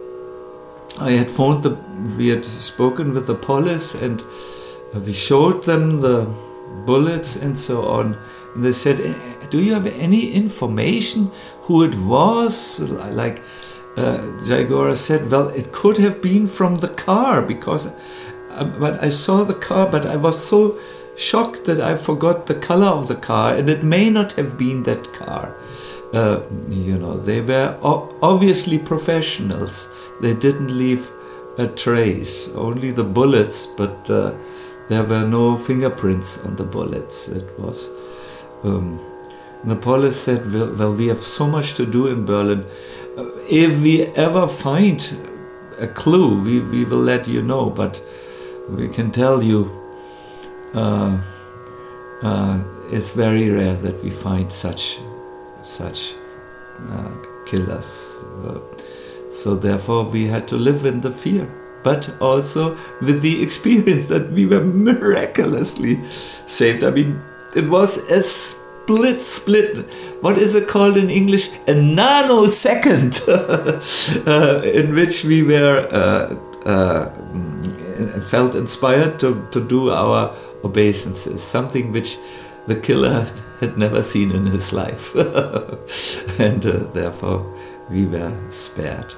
[SPEAKER 2] I had phoned the, we had spoken with the police, and we showed them the bullets and so on. And they said, do you have any information who it was? Like uh, Jayagora said, well, it could have been from the car, because uh, but I saw the car, but I was so shocked that I forgot the color of the car, and it may not have been that car. Uh, you know, they were o- obviously professionals. They didn't leave a trace, only the bullets, but uh, there were no fingerprints on the bullets. It was. Um, the police said, well, well, we have so much to do in Berlin. Uh, if we ever find a clue, we, we will let you know, but we can tell you uh, uh, it's very rare that we find such, such uh, killers. Uh, So therefore we had to live in the fear, but also with the experience that we were miraculously saved. I mean, it was a split, split, what is it called in English? A nanosecond uh, in which we were, uh, uh, felt inspired to, to do our obeisances, something which the killer had never seen in his life. And uh, therefore we were spared.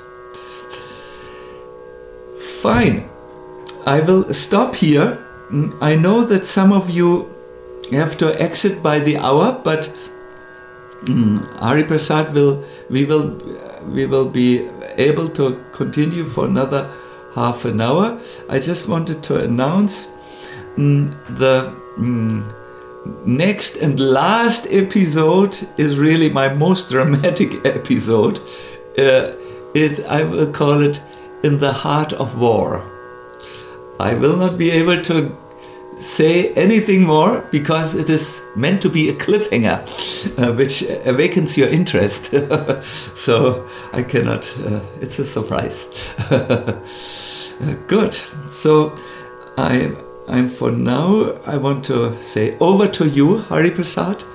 [SPEAKER 2] Fine, I will stop here. I know that some of you have to exit by the hour, but um, Hari Prasad will, we will, we will be able to continue for another half an hour. I just wanted to announce um, the um, next and last episode is really my most dramatic episode. Uh, it, I will call it In the Heart of War. I will not be able to say anything more because it is meant to be a cliffhanger, uh, which awakens your interest. So I cannot, uh, it's a surprise. uh, good. So I I'm for now, I want to say over to you, Hari Prasad.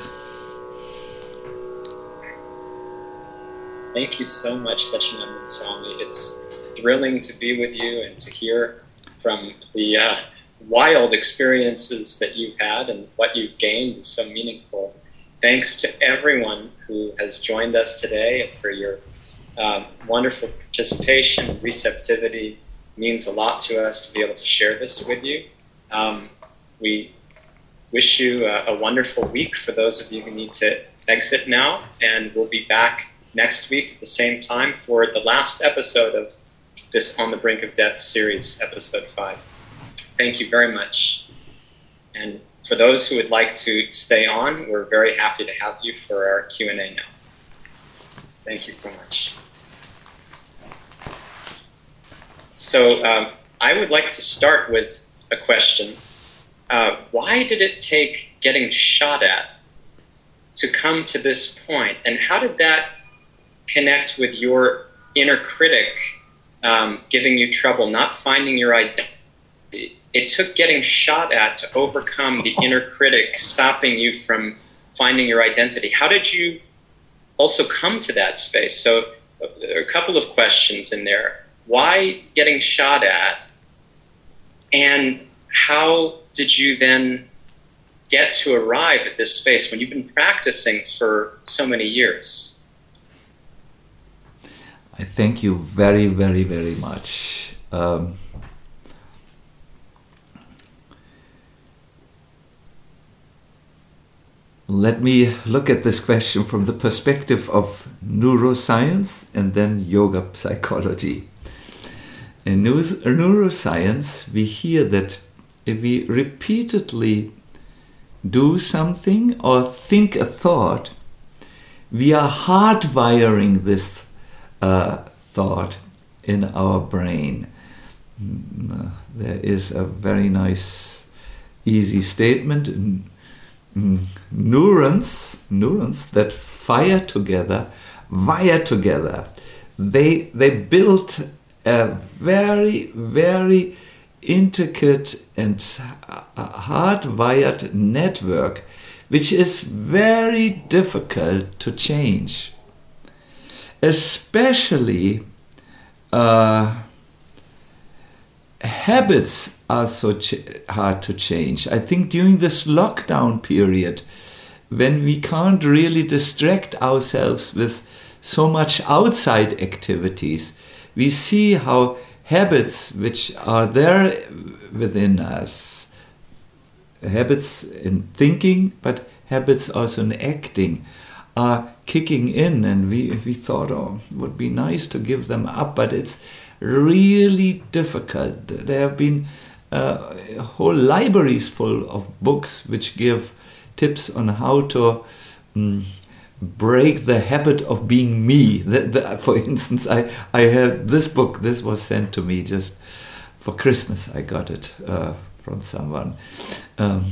[SPEAKER 1] Thank you so much, Sachinandan Swami. It's thrilling to be with you and to hear from the uh, wild experiences that you've had, and what you've gained is so meaningful. Thanks to everyone who has joined us today and for your um, wonderful participation and receptivity. It means a lot to us to be able to share this with you. Um, we wish you a, a wonderful week for those of you who need to exit now, and we'll be back next week at the same time for the last episode of this On the Brink of Death series, episode five. Thank you very much. And for those who would like to stay on, we're very happy to have you for our Q and A now. Thank you so much. So um, I would like to start with a question. Uh, why did it take getting shot at to come to this point? And how did that connect with your inner critic um, giving you trouble, not finding your identity? It took getting shot at to overcome the inner critic stopping you from finding your identity. How did you also come to that space? So there are a couple of questions in there. Why getting shot at? And how did you then get to arrive at this space when you've been practicing for so many years?
[SPEAKER 2] I thank you very, very, very much. Um, let me look at this question from the perspective of neuroscience and then yoga psychology. In neuroscience, we hear that if we repeatedly do something or think a thought, we are hardwiring this uh, thought in our brain. There is a very nice, easy statement. Neurons, neurons that fire together, wire together. They they build a very, very intricate and hardwired network, which is very difficult to change. Especially uh, habits are so ch- hard to change. I think during this lockdown period, when we can't really distract ourselves with so much outside activities, we see how habits which are there within us, habits in thinking, but habits also in acting, are kicking in, and we we thought, oh, it would be nice to give them up, but it's really difficult. There have been uh, whole libraries full of books which give tips on how to um, break the habit of being me. The, the, for instance, I, I had this book, this was sent to me just for Christmas. I got it uh, from someone. Um,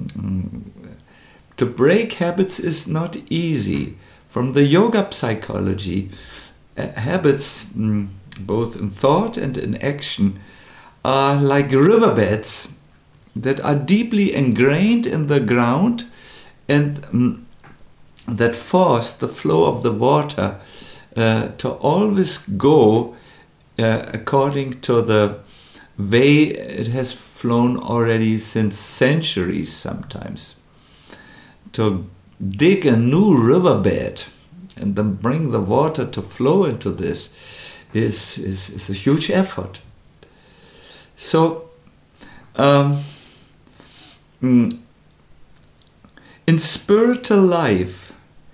[SPEAKER 2] to break habits is not easy. From the yoga psychology, uh, habits, mm, both in thought and in action, are like riverbeds that are deeply ingrained in the ground and um, that force the flow of the water uh, to always go uh, according to the way it has flown already since centuries sometimes. To dig a new riverbed and then bring the water to flow into this is, is, is a huge effort. So, um, in spiritual life,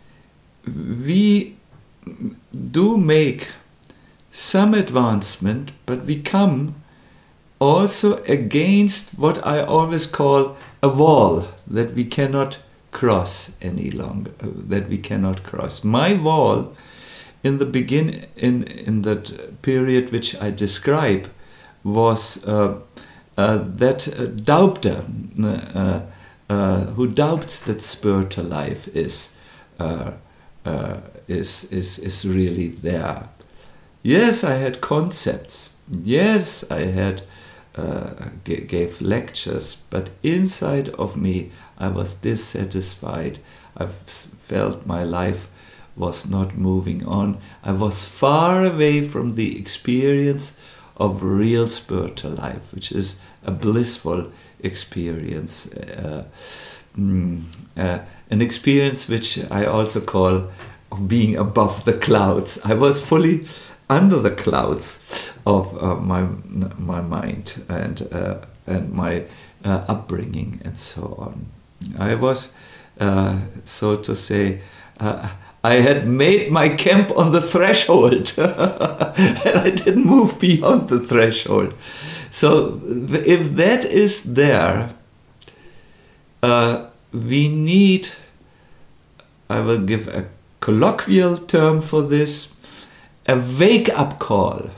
[SPEAKER 2] we do make some advancement, but we come also against what I always call a wall that we cannot cross any longer, that we cannot cross. My wall in the begin in in that period which I describe was uh, uh, that uh, doubter uh, uh, who doubts that spiritual life is uh, uh, is is is really there. Yes, I had concepts. Yes, I had uh, g- gave lectures, but inside of me, I was dissatisfied. I felt my life was not moving on. I was far away from the experience of real spiritual life, which is a blissful experience. Uh, mm, uh, an experience which I also call of being above the clouds. I was fully under the clouds of uh, my my mind and uh, and my uh, upbringing and so on. I was, uh, so to say, uh, I had made my camp on the threshold and I didn't move beyond the threshold. So if that is there, uh, we need, I will give a colloquial term for this, a wake-up call.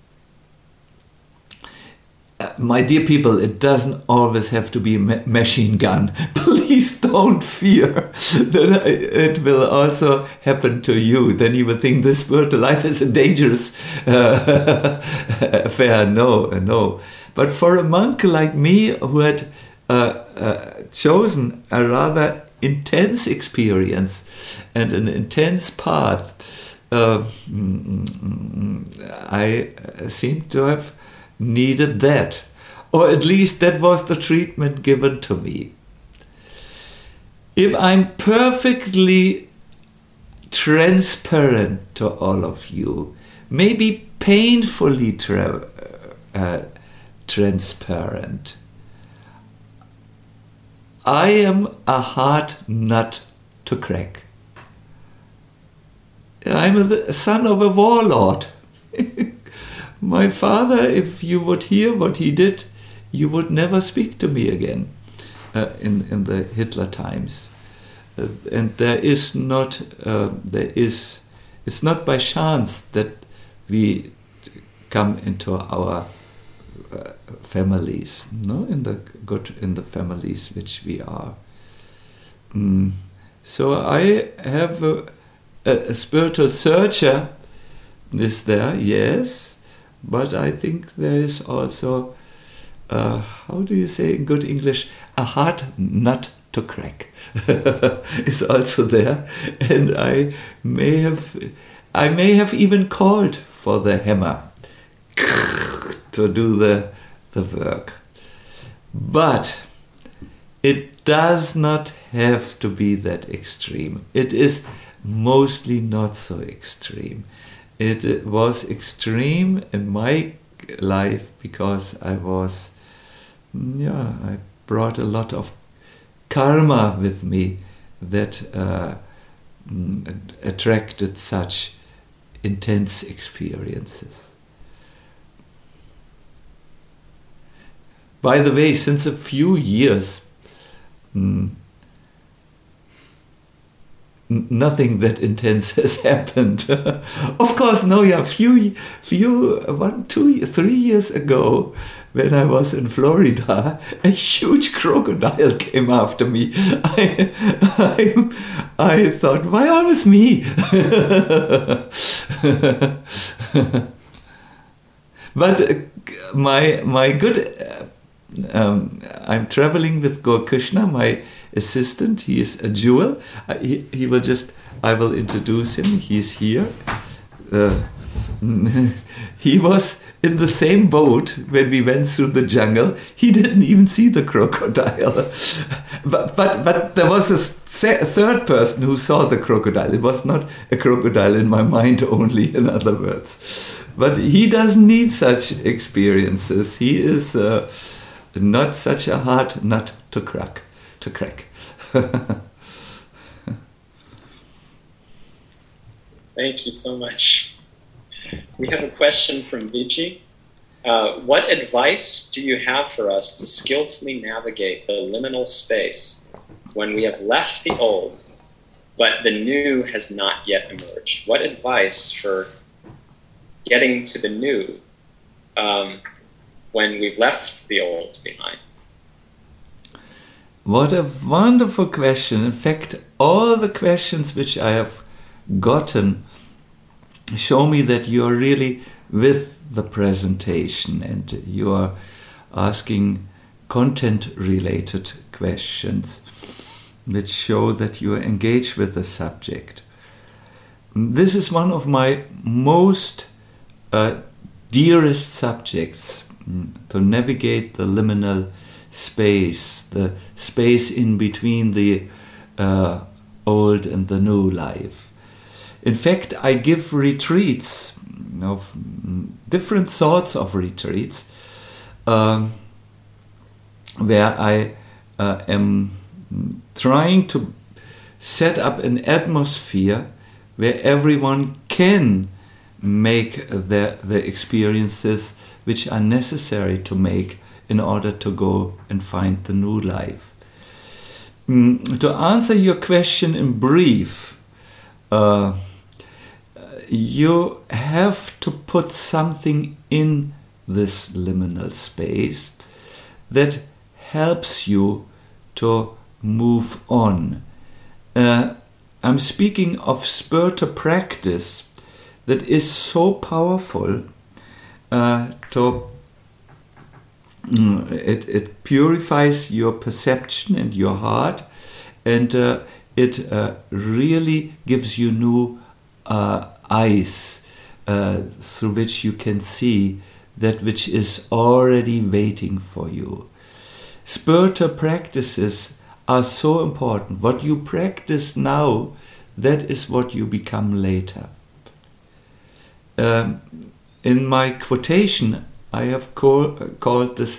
[SPEAKER 2] Uh, my dear people, it doesn't always have to be a ma- machine gun. Please don't fear that I, it will also happen to you. Then you will think this spiritual life is a dangerous uh, affair. No, no. But for a monk like me who had uh, uh, chosen a rather intense experience and an intense path uh, I seem to have needed that. Or at least that was the treatment given to me. If I'm perfectly transparent to all of you, maybe painfully tra- uh, transparent, I am a hard nut to crack. I'm a son of a warlord. My father, if you would hear what he did, you would never speak to me again uh, in, in the Hitler times. Uh, and there is not, uh, there is, it's not by chance that we come into our uh, families, no, in the good, in the families which we are. Mm. So I have a, a spiritual searcher is there, yes, but I think there is also, uh, how do you say in good English, a hard nut to crack is also there, and I may have, I may have even called for the hammer to do the the work, but it does not have to be that extreme. It is mostly not so extreme. It, it was extreme in my life because I was, yeah, I brought a lot of karma with me that uh, attracted such intense experiences. By the way, since a few years, mm, nothing that intense has happened. Of course, no, yeah, few, few, one, two, three years ago, when I was in Florida, a huge crocodile came after me. I, I, I thought, why always me? But uh, my my good, uh, um, I'm traveling with Gaur Krishna, my assistant. He is a jewel. Uh, he, he will just, I will introduce him. He's here. Uh, he was in the same boat when we went through the jungle. He didn't even see the crocodile. but, but but there was a third person who saw the crocodile. It was not a crocodile in my mind only, in other words. But he doesn't need such experiences. He is uh, not such a hard nut to crack. To crack.
[SPEAKER 1] Thank you so much. We have a question from Viji. Uh, what advice do you have for us to skillfully navigate the liminal space when we have left the old, but the new has not yet emerged? What advice for getting to the new um, when we've left the old behind?
[SPEAKER 2] What a wonderful question. In fact, all the questions which I have gotten show me that you are really with the presentation and you are asking content-related questions which show that you are engaged with the subject. This is one of my most uh, dearest subjects, to navigate the liminal space, the space in between the uh, old and the new life. In fact, I give retreats, of different sorts of retreats, um, where I uh, am trying to set up an atmosphere where everyone can make the, the experiences which are necessary to make in order to go and find the new life. Mm, to answer your question in brief, uh, you have to put something in this liminal space that helps you to move on. Uh, I'm speaking of spiritual practice that is so powerful uh, to It, it purifies your perception and your heart, and uh, it uh, really gives you new uh, eyes uh, through which you can see that which is already waiting for you. Spiritual practices are so important. What you practice now, that is what you become later. Um, in my quotation, I have call, called this,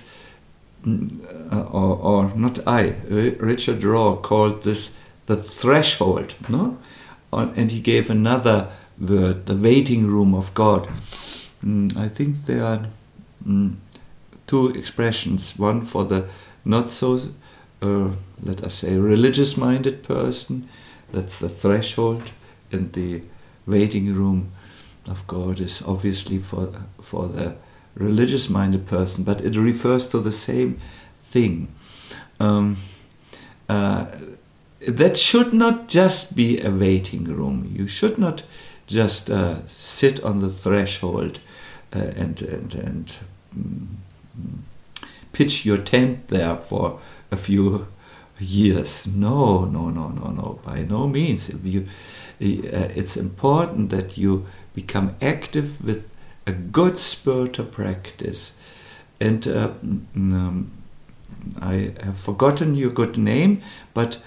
[SPEAKER 2] uh, or, or not I, Richard Rohr called this the threshold, no? And he gave another word, the waiting room of God. Mm, I think there are mm, two expressions, one for the not so, uh, let us say, religious-minded person, that's the threshold, and the waiting room of God is obviously for for the religious-minded person, but it refers to the same thing. Um, uh, that should not just be a waiting room. You should not just uh, sit on the threshold uh, and and and mm, pitch your tent there for a few years. No, no, no, no, no. By no means. If you, uh, it's important that you become active with a good spiritual practice. And uh, um, I have forgotten your good name, but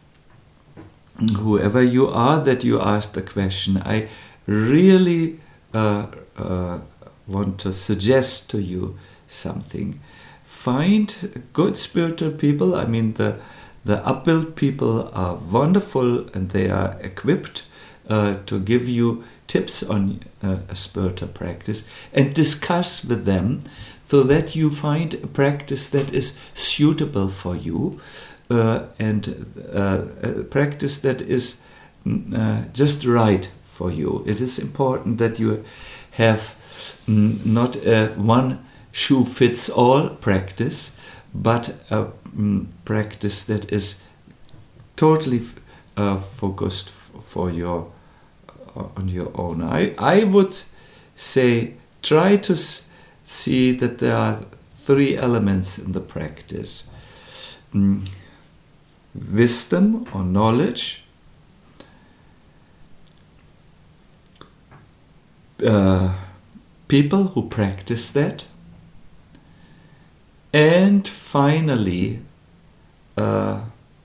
[SPEAKER 2] whoever you are that you asked the question, I really uh, uh, want to suggest to you something. Find good spiritual people. I mean, the the upbuilt people are wonderful and they are equipped uh, to give you tips on uh, a spiritual practice, and discuss with them so that you find a practice that is suitable for you uh, and uh, a practice that is uh, just right for you. It is important that you have mm, not a one shoe fits all practice, but a mm, practice that is totally uh, focused f- for your uh, on your own. I I would say try to s- see that there are three elements in the practice: mm, wisdom or knowledge, uh, people who practice that, and finally, uh,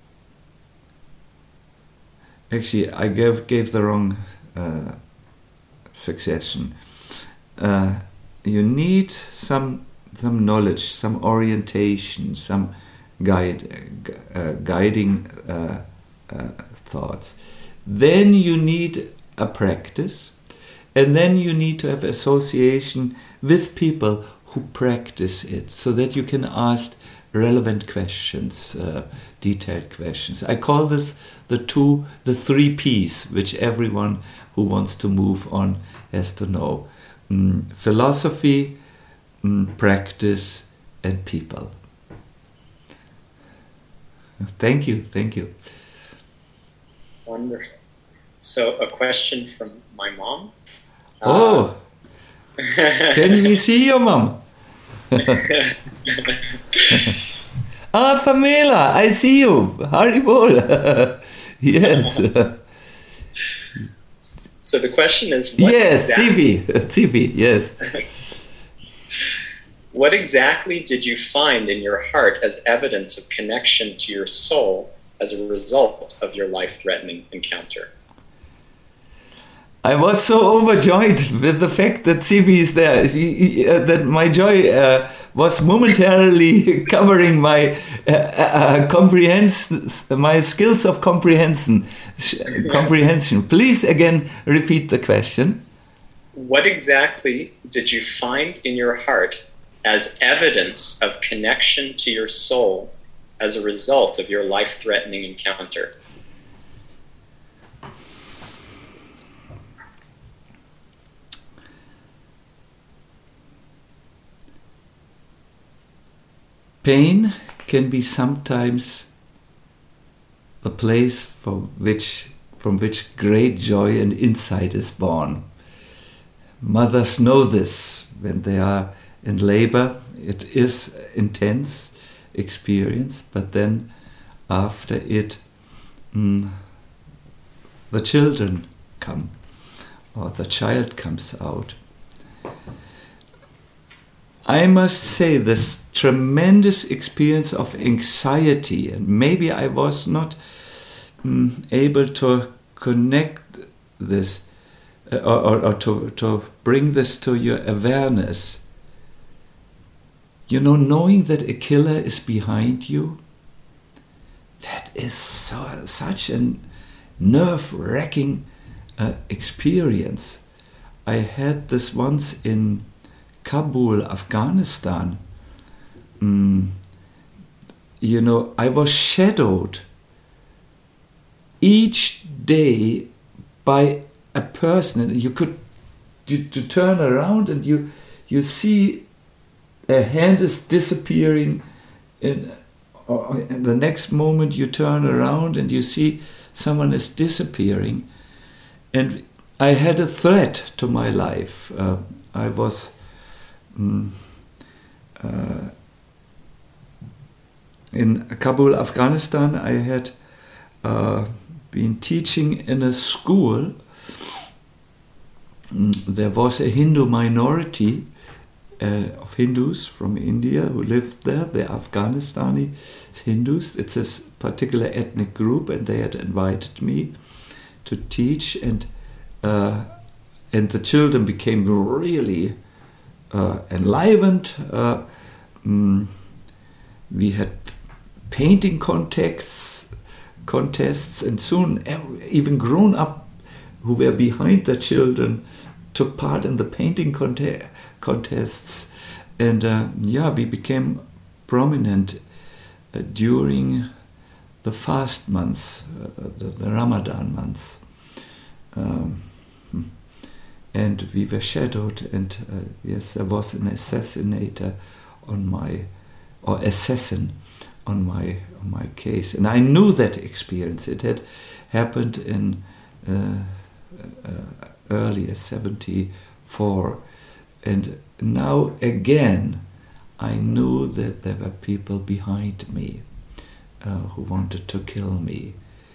[SPEAKER 2] actually, I gave gave the wrong uh, succession. Uh, you need some some knowledge, some orientation, some guide, uh, guiding uh, uh, thoughts. Then you need a practice, and then you need to have association with people who practice it, so that you can ask relevant questions, uh, detailed questions. I call this the two, the three P's, which everyone who wants to move on has to know: mm, philosophy, mm, practice, and people. Thank you, thank you.
[SPEAKER 1] Wonderful. So, a question from my mom.
[SPEAKER 2] Oh.
[SPEAKER 1] Uh,
[SPEAKER 2] Can we see your mom? Ah, Pamela, I see you. Haribol. Yes.
[SPEAKER 1] So the question is, what
[SPEAKER 2] yes,
[SPEAKER 1] exactly,
[SPEAKER 2] T V, T V, yes.
[SPEAKER 1] What exactly did you find in your heart as evidence of connection to your soul as a result of your life-threatening encounter?
[SPEAKER 2] I was so overjoyed with the fact that T V is there, uh, that my joy uh, was momentarily covering my uh, uh, comprehension, my skills of comprehension. Comprehension. Please again repeat the question.
[SPEAKER 1] What exactly did you find in your heart as evidence of connection to your soul as a result of your life-threatening encounter?
[SPEAKER 2] Pain can be sometimes a place for which, from which great joy and insight is born. Mothers know this when they are in labor. It is intense experience, but then after it, mm, the children come. or the child comes out. I must say this tremendous experience of anxiety, and maybe I was not um, able to connect this uh, or, or to, to bring this to your awareness. You know, knowing that a killer is behind you, that is so, such a nerve-wracking uh, experience. I had this once in Kabul, Afghanistan. Mm, you know, I was shadowed each day by a person, and you could you, to turn around and you you see a hand is disappearing, in, or in the next moment you turn around and you see someone is disappearing, and I had a threat to my life. Uh, I was um, uh, in Kabul, Afghanistan. I had uh, been teaching in a school. There was a Hindu minority uh, of Hindus from India who lived there. They're Afghanistani Hindus. It's a particular ethnic group, and they had invited me to teach, and uh, and the children became really uh, enlivened. Uh, mm, we had painting contests, contests, and soon even grown up who were behind the children took part in the painting conte- contests, and uh, yeah, we became prominent uh, during the fast months, uh, the, the Ramadan months, um, and we were shadowed. And uh, yes, there was an assassinator on my, or assassin on my on my case, and I knew that experience. It had happened in uh, uh, earlier seventy-four, and now again I knew that there were people behind me uh, who wanted to kill me,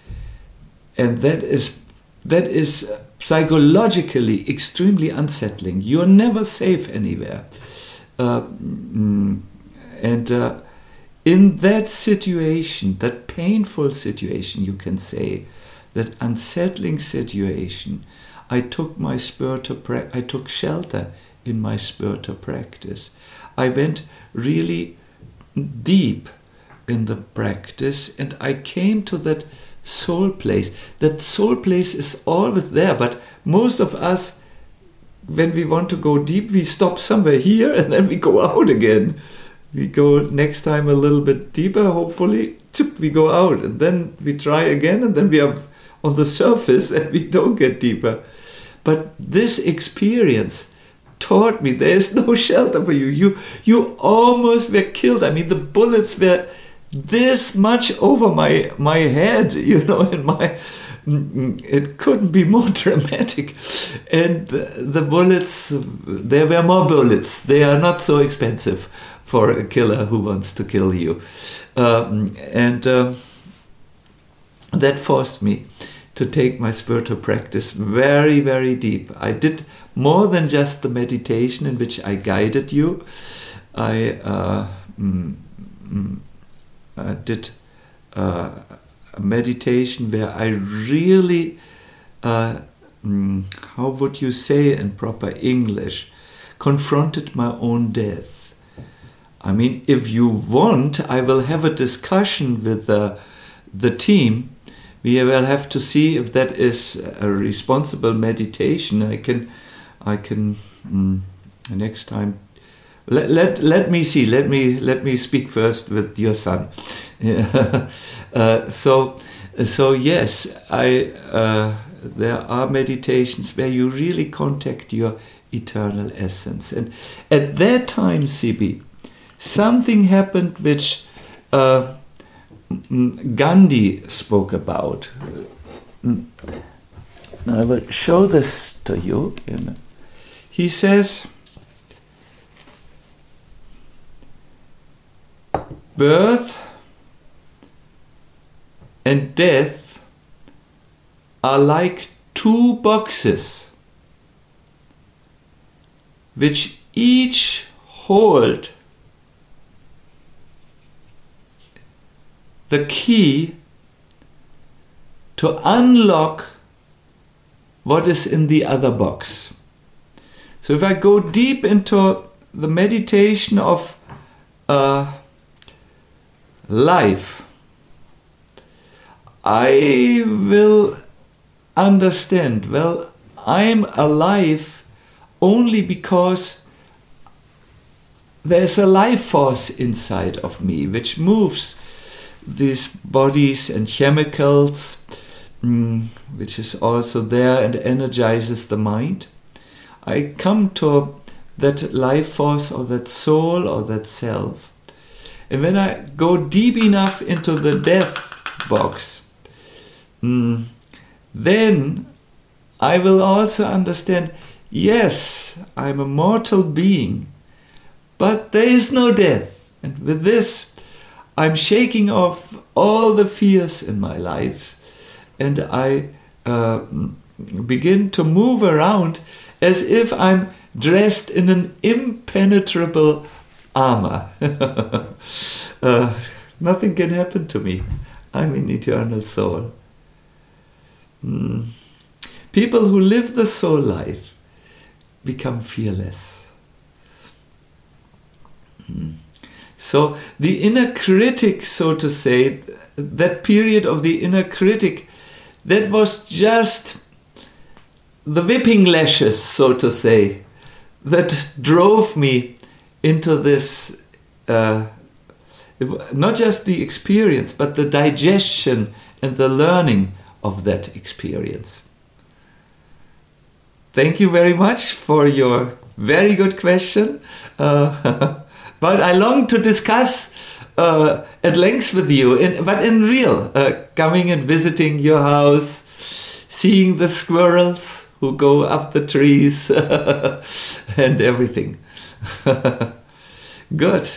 [SPEAKER 2] and that is that is psychologically extremely unsettling. You're never safe anywhere, uh, mm, and uh, in that situation, that painful situation, you can say, that unsettling situation, I took my spiritual pra- I took shelter in my spiritual practice. I went really deep in the practice, and I came to that soul place. That soul place is always there, but most of us, when we want to go deep, we stop somewhere here and then we go out again. We go next time a little bit deeper, hopefully, we go out, and then we try again, and then we are on the surface and we don't get deeper. But this experience taught me there is no shelter for you. You you almost were killed. I mean, the bullets were this much over my my head, you know, and my it couldn't be more dramatic. And the, the bullets, there were more bullets. They are not so expensive for a killer who wants to kill you. Um, and uh, that forced me to take my spiritual practice very, very deep. I did more than just the meditation in which I guided you. I uh, mm, mm, uh, did uh, a meditation where I really, uh, mm, how would you say in proper English, confronted my own death. I mean, if you want, I will have a discussion with uh, the team. We will have to see if that is a responsible meditation. I can, I can mm, next time. Let, let let me see. Let me let me speak first with your son. uh, so so yes, I uh, there are meditations where you really contact your eternal essence, and at that time, Sibi, something happened which uh, Gandhi spoke about. I will show this to you. He says, birth and death are like two boxes. which each hold the key to unlock what is in the other box. So if I go deep into the meditation of uh, life, I will understand, well, I'm alive only because there's a life force inside of me which moves these bodies and chemicals, mm, which is also there and energizes the mind. I come to that life force or that soul or that self. And when I go deep enough into the death box, mm, then I will also understand, yes, I'm a mortal being, but there is no death. And with this, I'm shaking off all the fears in my life, and I uh, begin to move around as if I'm dressed in an impenetrable armor. uh, nothing can happen to me. I'm an eternal soul. Mm. People who live the soul life become fearless. Mm. So the inner critic, so to say, that period of the inner critic, that was just the whipping lashes, so to say, that drove me into this, uh, not just the experience, but the digestion and the learning of that experience. Thank you very much for your very good question. Uh, but I long to discuss uh, at length with you, in, but in real, uh, coming and visiting your house, seeing the squirrels who go up the trees and everything. Good.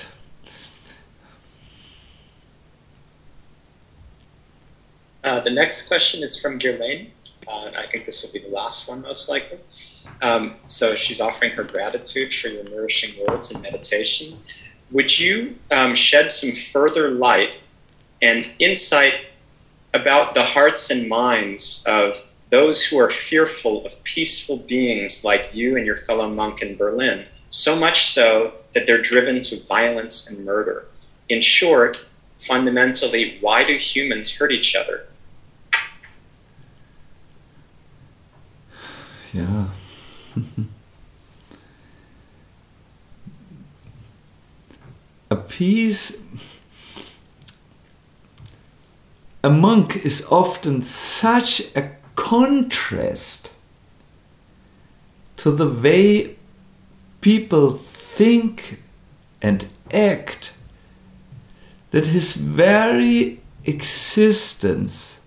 [SPEAKER 1] Uh, the next question is from Ghislaine. Uh, I think this will be the last one, most likely. Um, so she's offering her gratitude for your nourishing words and meditation. Would you um, shed some further light and insight about the hearts and minds of those who are fearful of peaceful beings like you and your fellow monk in Berlin, so much so that they're driven to violence and murder? In short, fundamentally, why do humans hurt each other?
[SPEAKER 2] Yeah. A peace, a monk is often such a contrast to the way people think and act that his very existence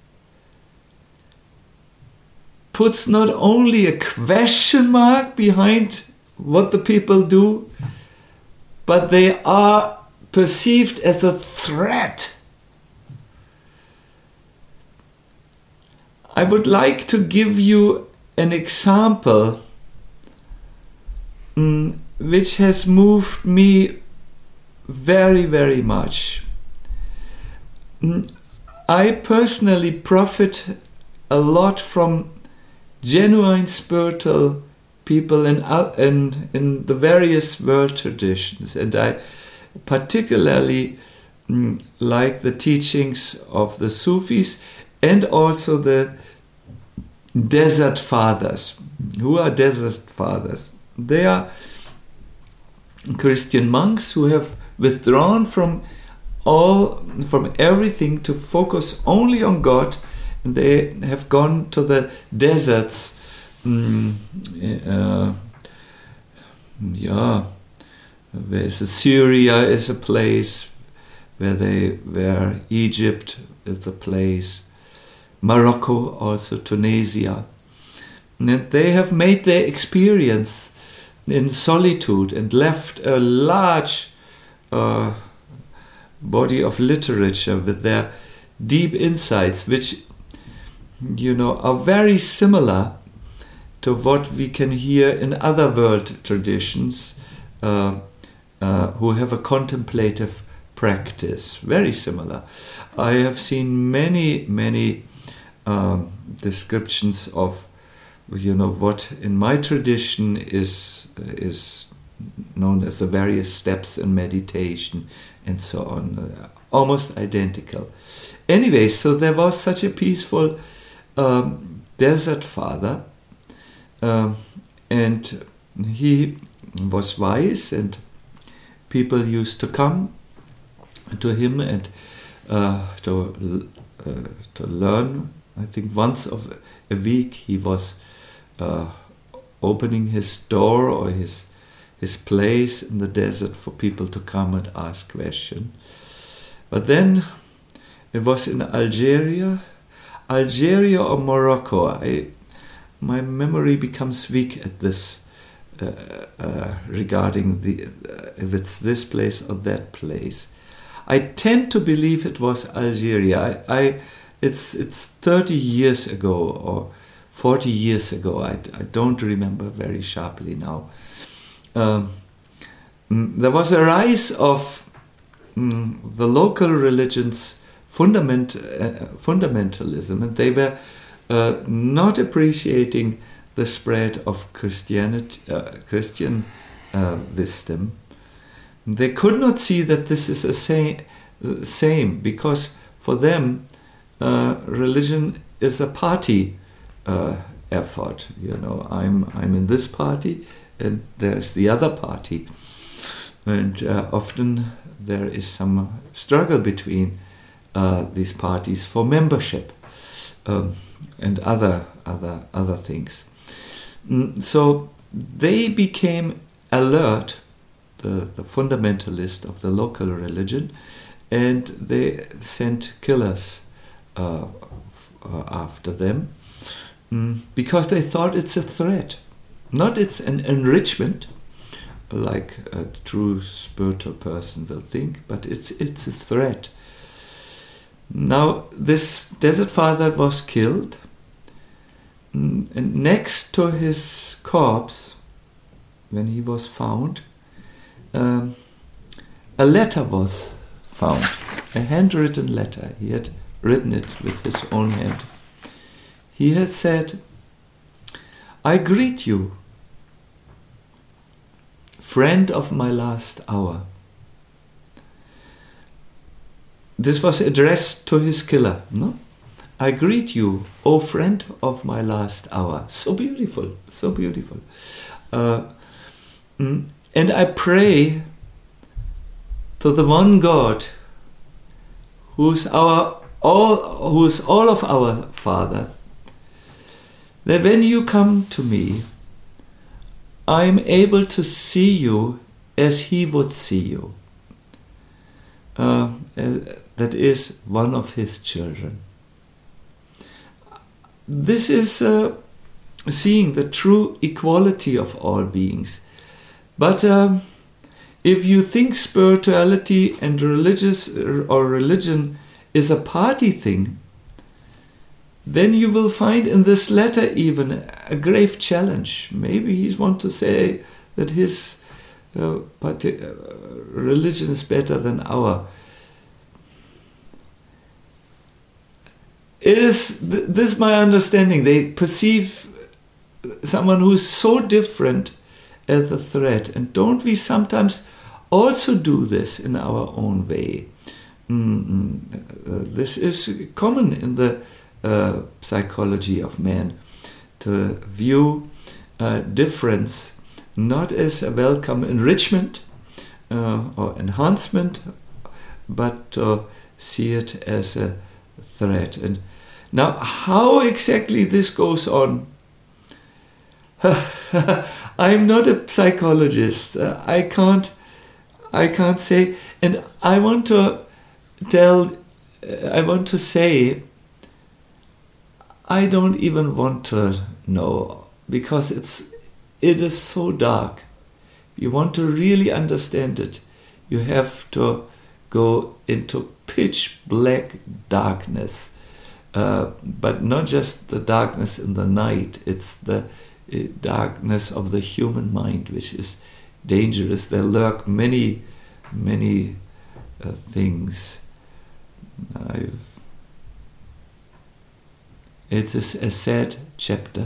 [SPEAKER 2] puts not only a question mark behind what the people do, but they are perceived as a threat. I would like to give you an example mm, which has moved me very, very much. Mm, I personally profit a lot from genuine spiritual people in, in, in the various world traditions, and I particularly mm, like the teachings of the Sufis and also the Desert Fathers. Who are Desert Fathers? They are Christian monks who have withdrawn from all, from everything to focus only on God, and they have gone to the deserts. Mm, uh, yeah, there's a Syria is a place where they, where Egypt is a place, Morocco, also Tunisia. And they have made their experience in solitude and left a large uh, body of literature with their deep insights, which, you know, are very similar to what we can hear in other world traditions uh, uh, who have a contemplative practice, very similar. I have seen many, many um, descriptions of, you know, what in my tradition is is known as the various steps in meditation and so on, uh, almost identical. Anyway, so there was such a peaceful um, desert father, um, and he was wise, and people used to come to him and uh, to uh, to learn. I think once of a week he was uh, opening his door or his his place in the desert for people to come and ask questions. But then it was in Algeria, Algeria or Morocco. I, my memory becomes weak at this uh, uh, regarding the uh, if it's this place or that place. I tend to believe it was Algeria. I, I it's it's thirty years ago or forty years ago. I, I don't remember very sharply now. Um, there was a rise of um, the local religions' fundament, uh, fundamentalism, and they were uh, not appreciating the spread of Christianity, uh, Christian uh, wisdom. They could not see that this is the same, uh, same because for them, uh, religion is a party uh, effort. You know, I'm I'm in this party, and there's the other party, and uh, often there is some struggle between uh, these parties for membership um, and other other other things. Mm, so they became alert, the, the fundamentalist of the local religion, and they sent killers uh, f- uh, after them mm, because they thought it's a threat. Not it's an enrichment, like a true spiritual person will think, but it's it's a threat. Now, this desert father was killed, and next to his corpse, when he was found, um, a letter was found, a handwritten letter. He had written it with his own hand. He had said, "I greet you, friend of my last hour." This was addressed to his killer, no? "I greet you, O friend of my last hour." So beautiful, so beautiful. Uh, and I pray to the one God, who's our all, who's all of our Father, that when you come to me, I'm able to see you as he would see you. Uh, uh, that is one of his children. This is uh, seeing the true equality of all beings. But um, if you think spirituality and religious or religion is a party thing, then you will find in this letter even a grave challenge. Maybe he's want to say that his uh, parti- uh, religion is better than our. It is th- this is my understanding. They perceive someone who is so different as a threat. And don't we sometimes also do this in our own way? Mm-hmm. Uh, this is common in the Uh, psychology of man, to view uh, difference not as a welcome enrichment uh, or enhancement, but to see it as a threat. And now, how exactly this goes on, I'm not a psychologist. Uh, I can't, I can't say, and I want to tell, uh, I want to say. I don't even want to know, because it's it is so dark. If you want to really understand it, you have to go into pitch black darkness, uh, but not just the darkness in the night. It's the uh, darkness of the human mind, which is dangerous. There lurk many, many uh, things. I've, it is a sad chapter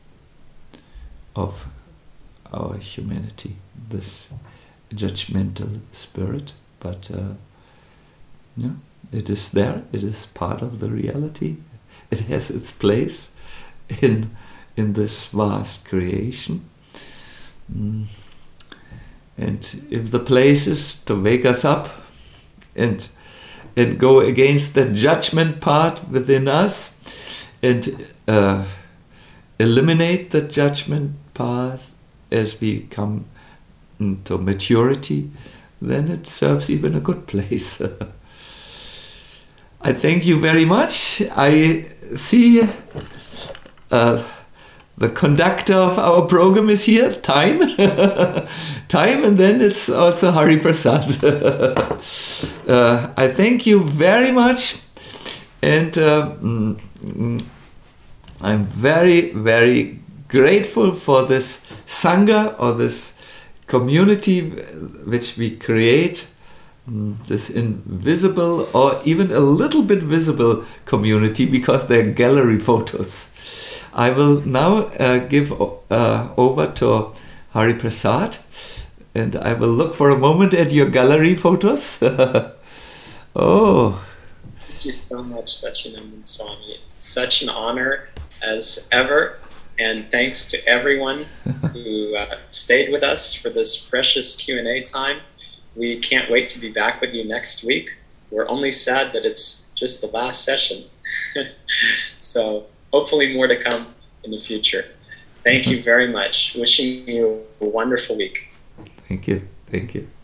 [SPEAKER 2] of our humanity, this judgmental spirit, but uh, yeah, it is there, it is part of the reality, it has its place in in this vast creation. Mm. And if the place is to wake us up and and go against the judgment part within us and uh, eliminate the judgment path as we come to maturity, then it serves even a good place. I thank you very much. I see uh, the conductor of our program is here, time. Time, and then it's also Hari Prasad. uh, I thank you very much, and uh, mm, mm, I'm very, very grateful for this Sangha, or this community which we create, this invisible or even a little bit visible community, because they're gallery photos. I will now uh, give uh, over to Hari Prasad, and I will look for a moment at your gallery photos. Oh.
[SPEAKER 1] Thank you so much, Satchidanand Swami. Such an honor as ever. And thanks to everyone who uh, stayed with us for this precious Q and A time. We can't wait to be back with you next week. We're only sad that it's just the last session. So hopefully more to come in the future. Thank you very much. Wishing you a wonderful week.
[SPEAKER 2] Thank you. Thank you.